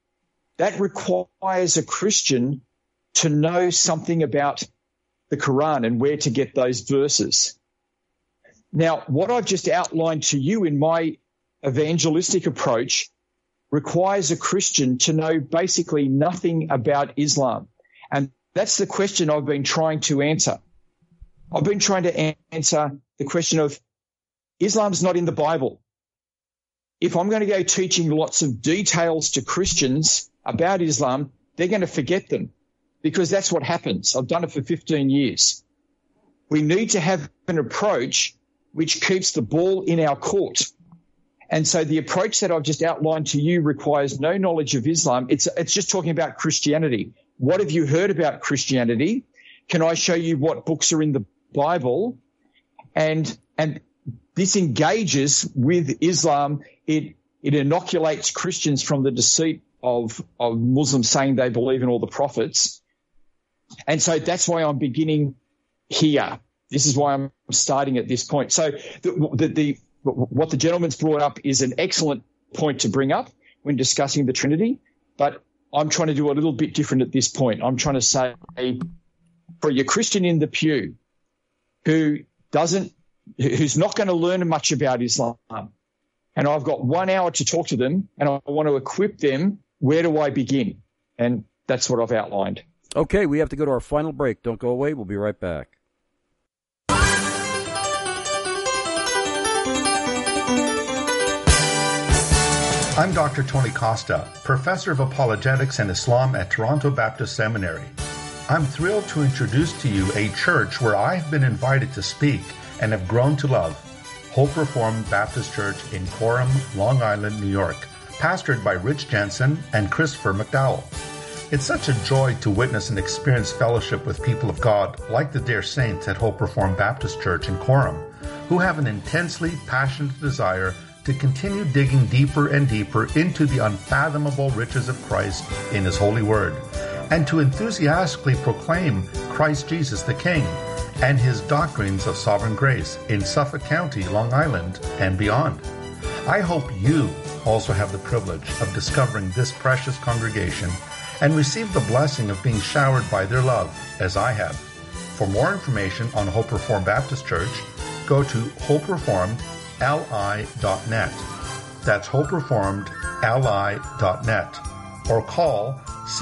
requires a Christian to know something about the Quran and where to get those verses. Now, what I've just outlined to you in my evangelistic approach requires a Christian to know basically nothing about Islam. And that's the question I've been trying to answer. I've been trying to answer the question of Islam's not in the Bible. If I'm going to go teaching lots of details to Christians about Islam, they're going to forget them, because that's what happens. I've done it for 15 years. We need to have an approach which keeps the ball in our court. And so the approach that I've just outlined to you requires no knowledge of Islam. It's just talking about Christianity. What have you heard about Christianity? Can I show you what books are in the Bible? And this engages with Islam. It inoculates Christians from the deceit of Muslims saying they believe in all the prophets. And so that's why I'm beginning here. This is why I'm starting at this point. So what the gentleman's brought up is an excellent point to bring up when discussing the Trinity, but I'm trying to do a little bit different at this point. I'm trying to say, for your Christian in the pew who's not going to learn much about Islam, and I've got 1 hour to talk to them, and I want to equip them, where do I begin? And that's what I've outlined. Okay, we have to go to our final break. Don't go away. We'll be right back. I'm Dr. Tony Costa, Professor of Apologetics and Islam at Toronto Baptist Seminary. I'm thrilled to introduce to you a church where I've been invited to speak and have grown to love, Hope Reformed Baptist Church in Coram, Long Island, New York, pastored by Rich Jensen and Christopher McDowell. It's such a joy to witness and experience fellowship with people of God like the dear saints at Hope Reformed Baptist Church in Coram, who have an intensely passionate desire to continue digging deeper and deeper into the unfathomable riches of Christ in His holy word, and to enthusiastically proclaim Christ Jesus the King and His doctrines of sovereign grace in Suffolk County, Long Island, and beyond. I hope you also have the privilege of discovering this precious congregation and receive the blessing of being showered by their love, as I have. For more information on Hope Reformed Baptist Church, go to hopereformedli.net. That's hopereformedli.net. Or call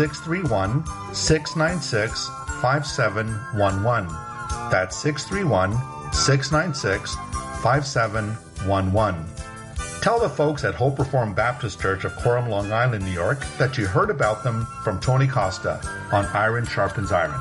631-696-5711. That's 631-696-5711. Tell the folks at Hope Reformed Baptist Church of Coram, Long Island, New York, that you heard about them from Tony Costa on Iron Sharpens Iron.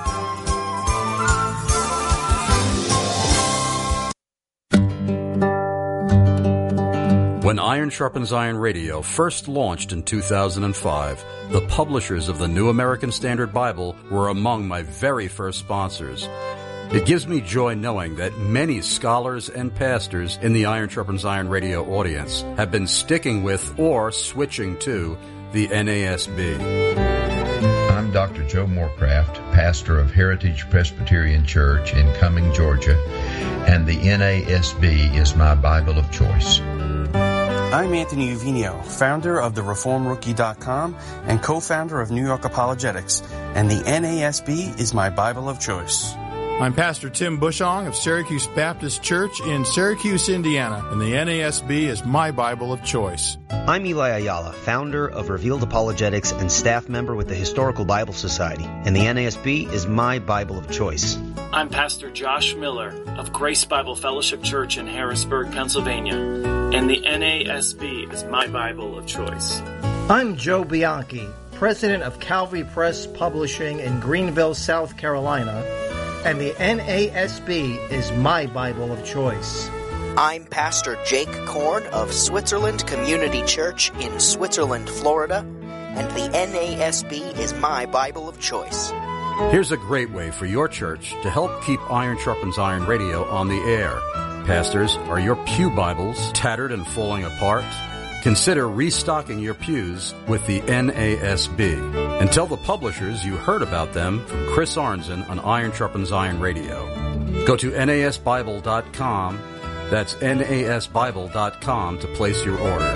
When Iron Sharpens Iron Radio first launched in 2005, the publishers of the New American Standard Bible were among my very first sponsors. It gives me joy knowing that many scholars and pastors in the Iron Sharpens Iron radio audience have been sticking with or switching to the NASB. I'm Dr. Joe Morecraft, pastor of Heritage Presbyterian Church in Cumming, Georgia, and the NASB is my Bible of choice. I'm Anthony Uvinio, founder of the ReformRookie.com and co-founder of New York Apologetics, and the NASB is my Bible of choice. I'm Pastor Tim Bushong of Syracuse Baptist Church in Syracuse, Indiana, and the NASB is my Bible of choice. I'm Eli Ayala, founder of Revealed Apologetics and staff member with the Historical Bible Society, and the NASB is my Bible of choice. I'm Pastor Josh Miller of Grace Bible Fellowship Church in Harrisburg, Pennsylvania, and the NASB is my Bible of choice. I'm Joe Bianchi, president of Calvary Press Publishing in Greenville, South Carolina, and the NASB is my Bible of choice. I'm Pastor Jake Korn of Switzerland Community Church in Switzerland, Florida, and the NASB is my Bible of choice. Here's a great way for your church to help keep Iron Sharpens Iron radio on the air. Pastors, are your pew Bibles tattered and falling apart? Consider restocking your pews with the NASB. And tell the publishers you heard about them from Chris Arnzen on Iron Sharpens Iron Radio. Go to NASBible.com. That's NASBible.com to place your order.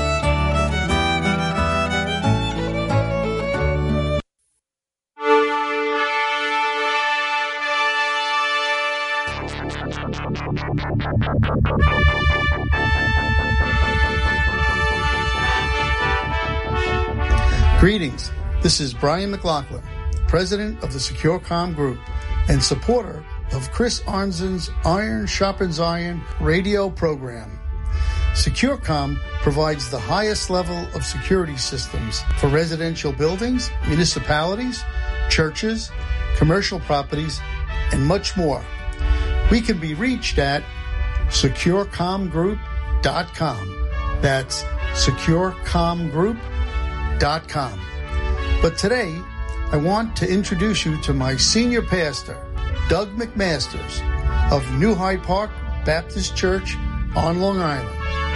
Greetings. This is Brian McLaughlin, president of the SecureCom Group and supporter of Chris Arnzen's Iron Sharpens Iron radio program. SecureCom provides the highest level of security systems for residential buildings, municipalities, churches, commercial properties, and much more. We can be reached at securecomgroup.com. That's securecomgroup.com. But today, I want to introduce you to my senior pastor, Doug McMasters of New Hyde Park Baptist Church on Long Island.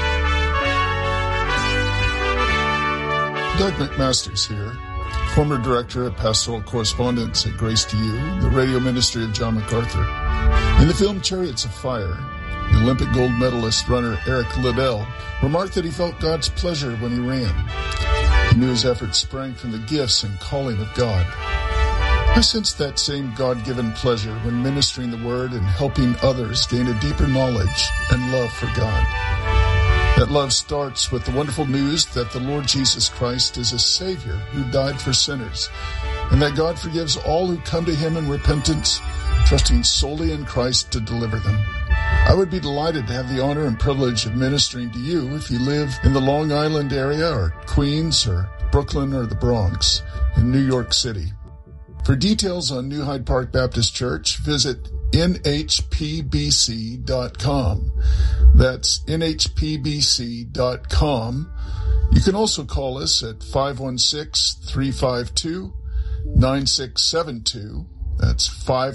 Doug McMasters here, former director of pastoral correspondence at Grace to You, the radio ministry of John MacArthur. In the film Chariots of Fire, the Olympic gold medalist runner Eric Liddell remarked that he felt God's pleasure when he ran. He knew his efforts sprang from the gifts and calling of God. I sensed that same God-given pleasure when ministering the Word and helping others gain a deeper knowledge and love for God. That love starts with the wonderful news that the Lord Jesus Christ is a Savior who died for sinners, and that God forgives all who come to Him in repentance, trusting solely in Christ to deliver them. I would be delighted to have the honor and privilege of ministering to you if you live in the Long Island area or Queens or Brooklyn or the Bronx in New York City. For details on New Hyde Park Baptist Church, visit nhpbc.com. That's nhpbc.com. You can also call us at 516-352-9672. That's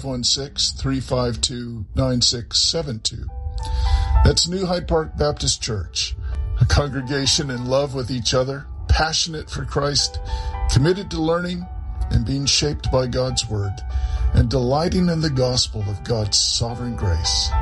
516-352-9672. That's New Hyde Park Baptist Church, a congregation in love with each other, passionate for Christ, committed to learning and being shaped by God's Word, and delighting in the gospel of God's sovereign grace.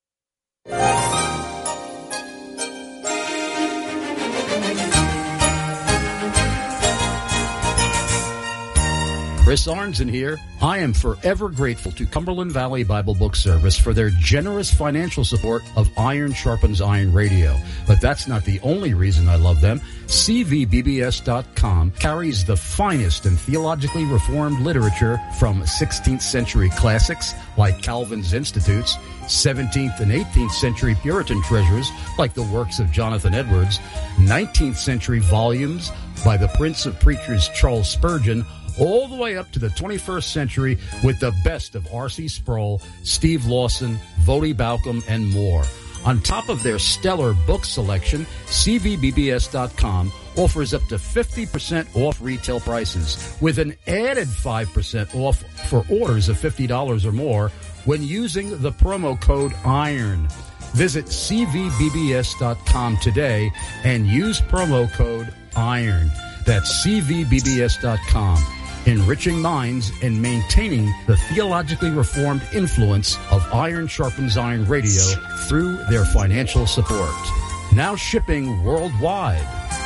Chris Arnzen here. I am forever grateful to Cumberland Valley Bible Book Service for their generous financial support of Iron Sharpens Iron Radio. But that's not the only reason I love them. CVBBS.com carries the finest and theologically reformed literature from 16th century classics like Calvin's Institutes, 17th and 18th century Puritan treasures like the works of Jonathan Edwards, 19th century volumes by the Prince of Preachers Charles Spurgeon, all the way up to the 21st century with the best of R.C. Sproul, Steve Lawson, Voddie Baucham, and more. On top of their stellar book selection, CVBBS.com offers up to 50% off retail prices with an added 5% off for orders of $50 or more when using the promo code IRON. Visit CVBBS.com today and use promo code IRON. That's CVBBS.com. Enriching minds and maintaining the theologically reformed influence of Iron Sharpens Iron Radio through their financial support. Now shipping worldwide.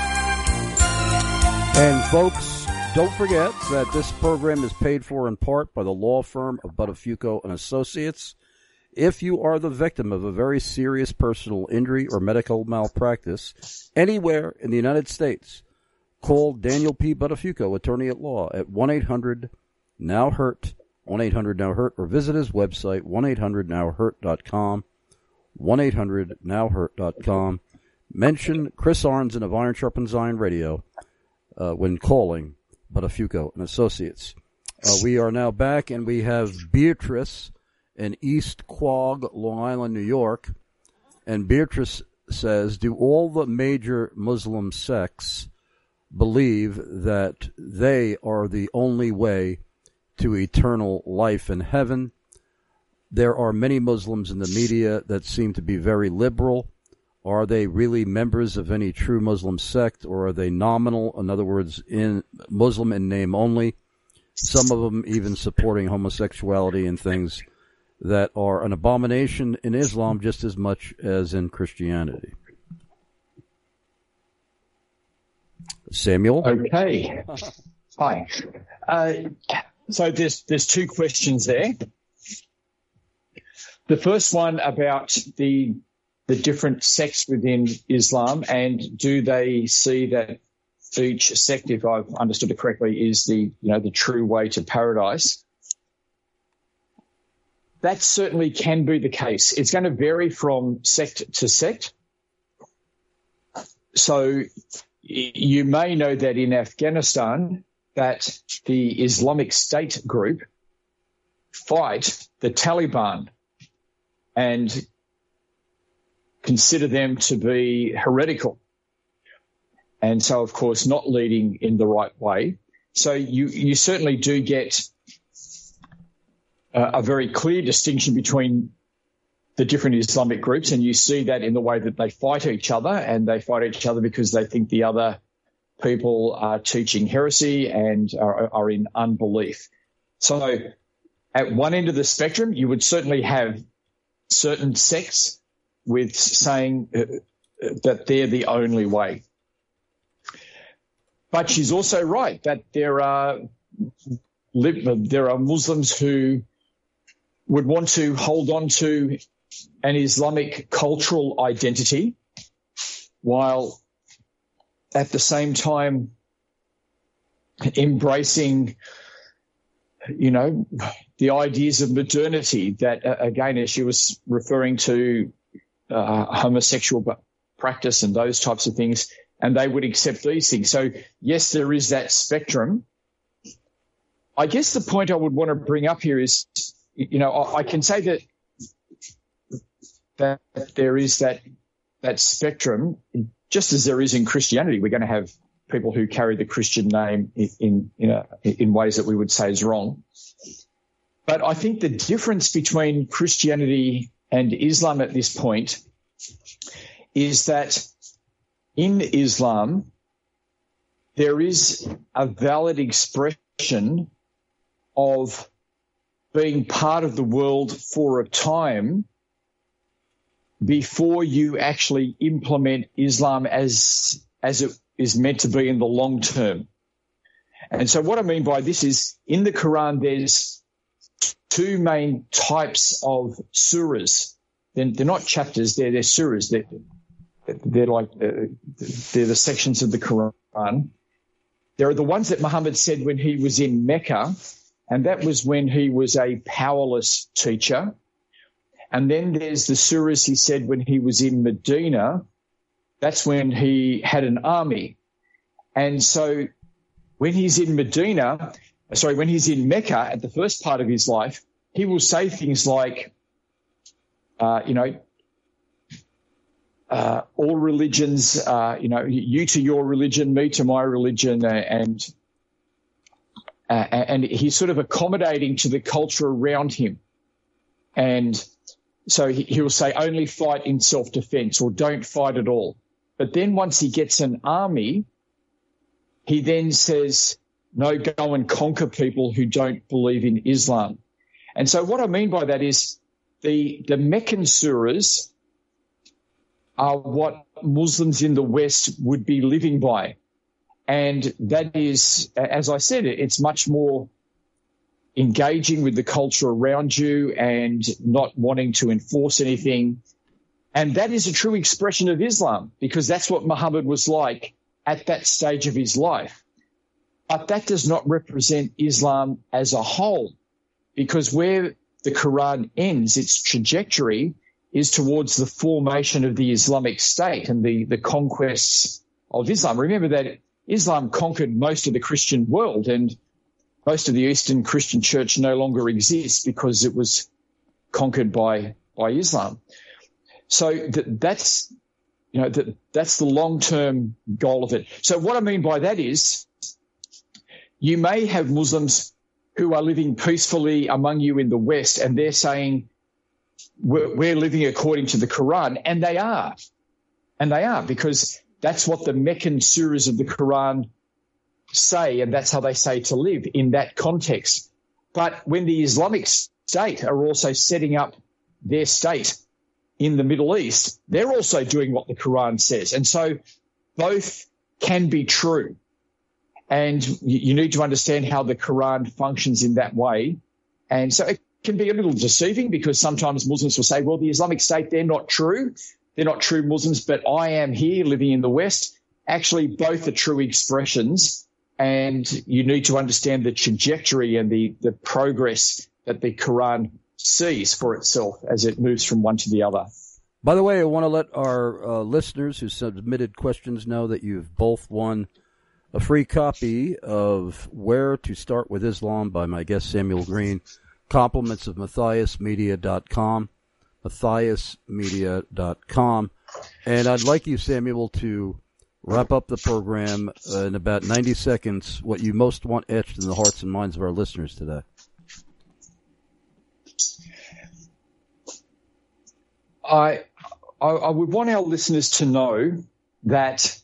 And folks, don't forget that this program is paid for in part by the law firm of Buttafuoco and Associates. If you are the victim of a very serious personal injury or medical malpractice anywhere in the United States, call Daniel P. Buttafuoco, attorney at law, at 1-800-NOW-HURT, 1-800-NOW-HURT, or visit his website, 1-800-NOW-HURT.com, 1-800-NOW-HURT.com. Mention Chris Arnzen of Iron Sharpens Iron Radio when calling Buttafuoco and Associates. We are now back, and we have Beatrice in East Quogue, Long Island, New York. And Beatrice says, do all the major Muslim sects believe that they are the only way to eternal life in heaven? There are many Muslims in the media that seem to be very liberal. Are they really members of any true Muslim sect, or are they nominal? In other words, in Muslim in name only. Some of them even supporting homosexuality and things that are an abomination in Islam just as much as in Christianity. Samuel? Okay. Hi. So there's two questions there. The first one about the different sects within Islam, and do they see that each sect, if I've understood it correctly, is the true way to paradise? That certainly can be the case. It's going to vary from sect to sect. So you may know that in Afghanistan that the Islamic State group fight the Taliban and consider them to be heretical. And so, of course, not leading in the right way. So you certainly do get a very clear distinction between the different Islamic groups, and you see that in the way that they fight each other, and they fight each other because they think the other people are teaching heresy and are in unbelief. So at one end of the spectrum, you would certainly have certain sects with saying that they're the only way. But she's also right that there are Muslims who would want to hold on to an Islamic cultural identity while at the same time embracing, the ideas of modernity that, again, as she was referring to homosexual practice and those types of things, and they would accept these things. So, yes, there is that spectrum. I guess the point I would want to bring up here is, I can say that there is that spectrum, just as there is in Christianity. We're going to have people who carry the Christian name in ways that we would say is wrong. But I think the difference between Christianity and Islam at this point is that in Islam, there is a valid expression of being part of the world for a time before you actually implement Islam as it is meant to be in the long term. And so what I mean by this is, in the Quran, there's two main types of surahs. They're not chapters, they're surahs. They're the sections of the Quran. There are the ones that Muhammad said when he was in Mecca, and that was when he was a powerless teacher. And then there's the surahs he said when he was in Medina. That's when he had an army. And so when he's in Mecca, at the first part of his life, he will say things like, all religions, you to your religion, me to my religion, and he's sort of accommodating to the culture around him. And so he'll say, only fight in self-defense, or don't fight at all. But then once he gets an army, he then says, no, go and conquer people who don't believe in Islam. And so what I mean by that is the Meccan surahs are what Muslims in the West would be living by. And that is, as I said, it's much more engaging with the culture around you and not wanting to enforce anything. And that is a true expression of Islam, because that's what Muhammad was like at that stage of his life. But that does not represent Islam as a whole, because where the Quran ends, its trajectory is towards the formation of the Islamic State and the conquests of Islam. Remember that Islam conquered most of the Christian world, and most of the Eastern Christian Church no longer exists because it was conquered by Islam. So that's the long-term goal of it. So what I mean by that is, you may have Muslims who are living peacefully among you in the West, and they're saying, we're living according to the Quran, and they are. And they are, because that's what the Meccan surahs of the Quran say, and that's how they say to live in that context. But when the Islamic State are also setting up their state in the Middle East, they're also doing what the Quran says. And so both can be true. And you need to understand how the Quran functions in that way. And so it can be a little deceiving, because sometimes Muslims will say, well, the Islamic State, they're not true. They're not true Muslims, but I am here living in the West. Actually, both are true expressions, and you need to understand the trajectory and the progress that the Quran sees for itself as it moves from one to the other. By the way, I want to let our listeners who submitted questions know that you've both won a free copy of Where to Start with Islam by my guest Samuel Green, compliments of MatthiasMedia.com, MatthiasMedia.com. And I'd like you, Samuel, to wrap up the program in about 90 seconds, what you most want etched in the hearts and minds of our listeners today. I would want our listeners to know that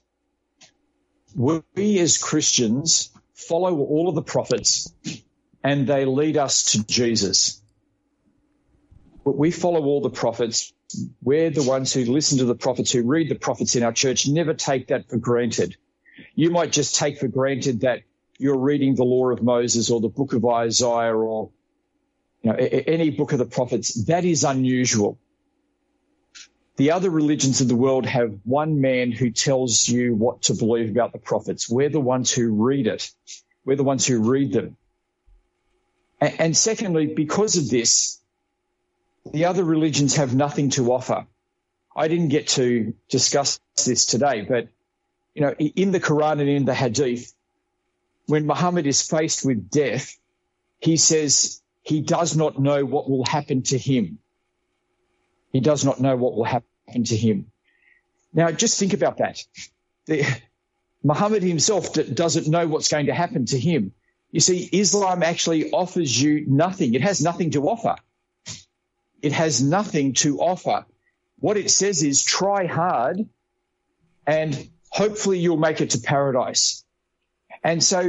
we as Christians follow all of the prophets, and they lead us to Jesus. We follow all the prophets. We're the ones who listen to the prophets, who read the prophets in our church. Never take that for granted. You might just take for granted that you're reading the Law of Moses or the book of Isaiah or any book of the prophets. That is unusual. The other religions of the world have one man who tells you what to believe about the prophets. We're the ones who read it. We're the ones who read them. And secondly, because of this, the other religions have nothing to offer. I didn't get to discuss this today, but in the Quran and in the Hadith, when Muhammad is faced with death, he says he does not know what will happen to him. He does not know what will happen to him. Now, just think about that. Muhammad himself doesn't know what's going to happen to him. You see, Islam actually offers you nothing. It has nothing to offer. It has nothing to offer. What it says is try hard and hopefully you'll make it to paradise. And so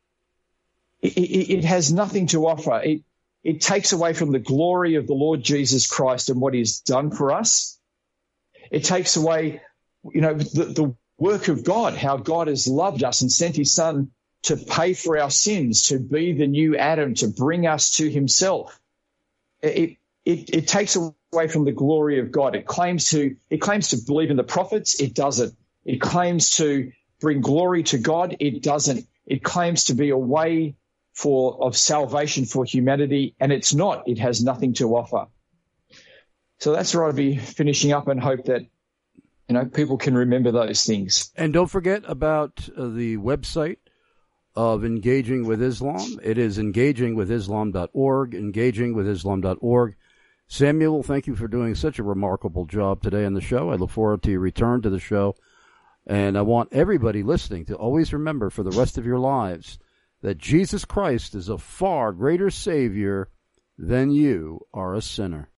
it has nothing to offer. It takes away from the glory of the Lord Jesus Christ and what he's done for us. It takes away, the work of God, how God has loved us and sent his son to pay for our sins, to be the new Adam, to bring us to himself. It takes away from the glory of God. It claims to believe in the prophets. It doesn't. It claims to bring glory to God. It doesn't. It claims to be a way of salvation for humanity, and it's not. It has nothing to offer. So that's where I'll be finishing up, and hope that people can remember those things. And don't forget about the website of Engaging with Islam. It is engagingwithislam.org, engagingwithislam.org. Samuel, thank you for doing such a remarkable job today on the show. I look forward to your return to the show. And I want everybody listening to always remember for the rest of your lives that Jesus Christ is a far greater Savior than you are a sinner.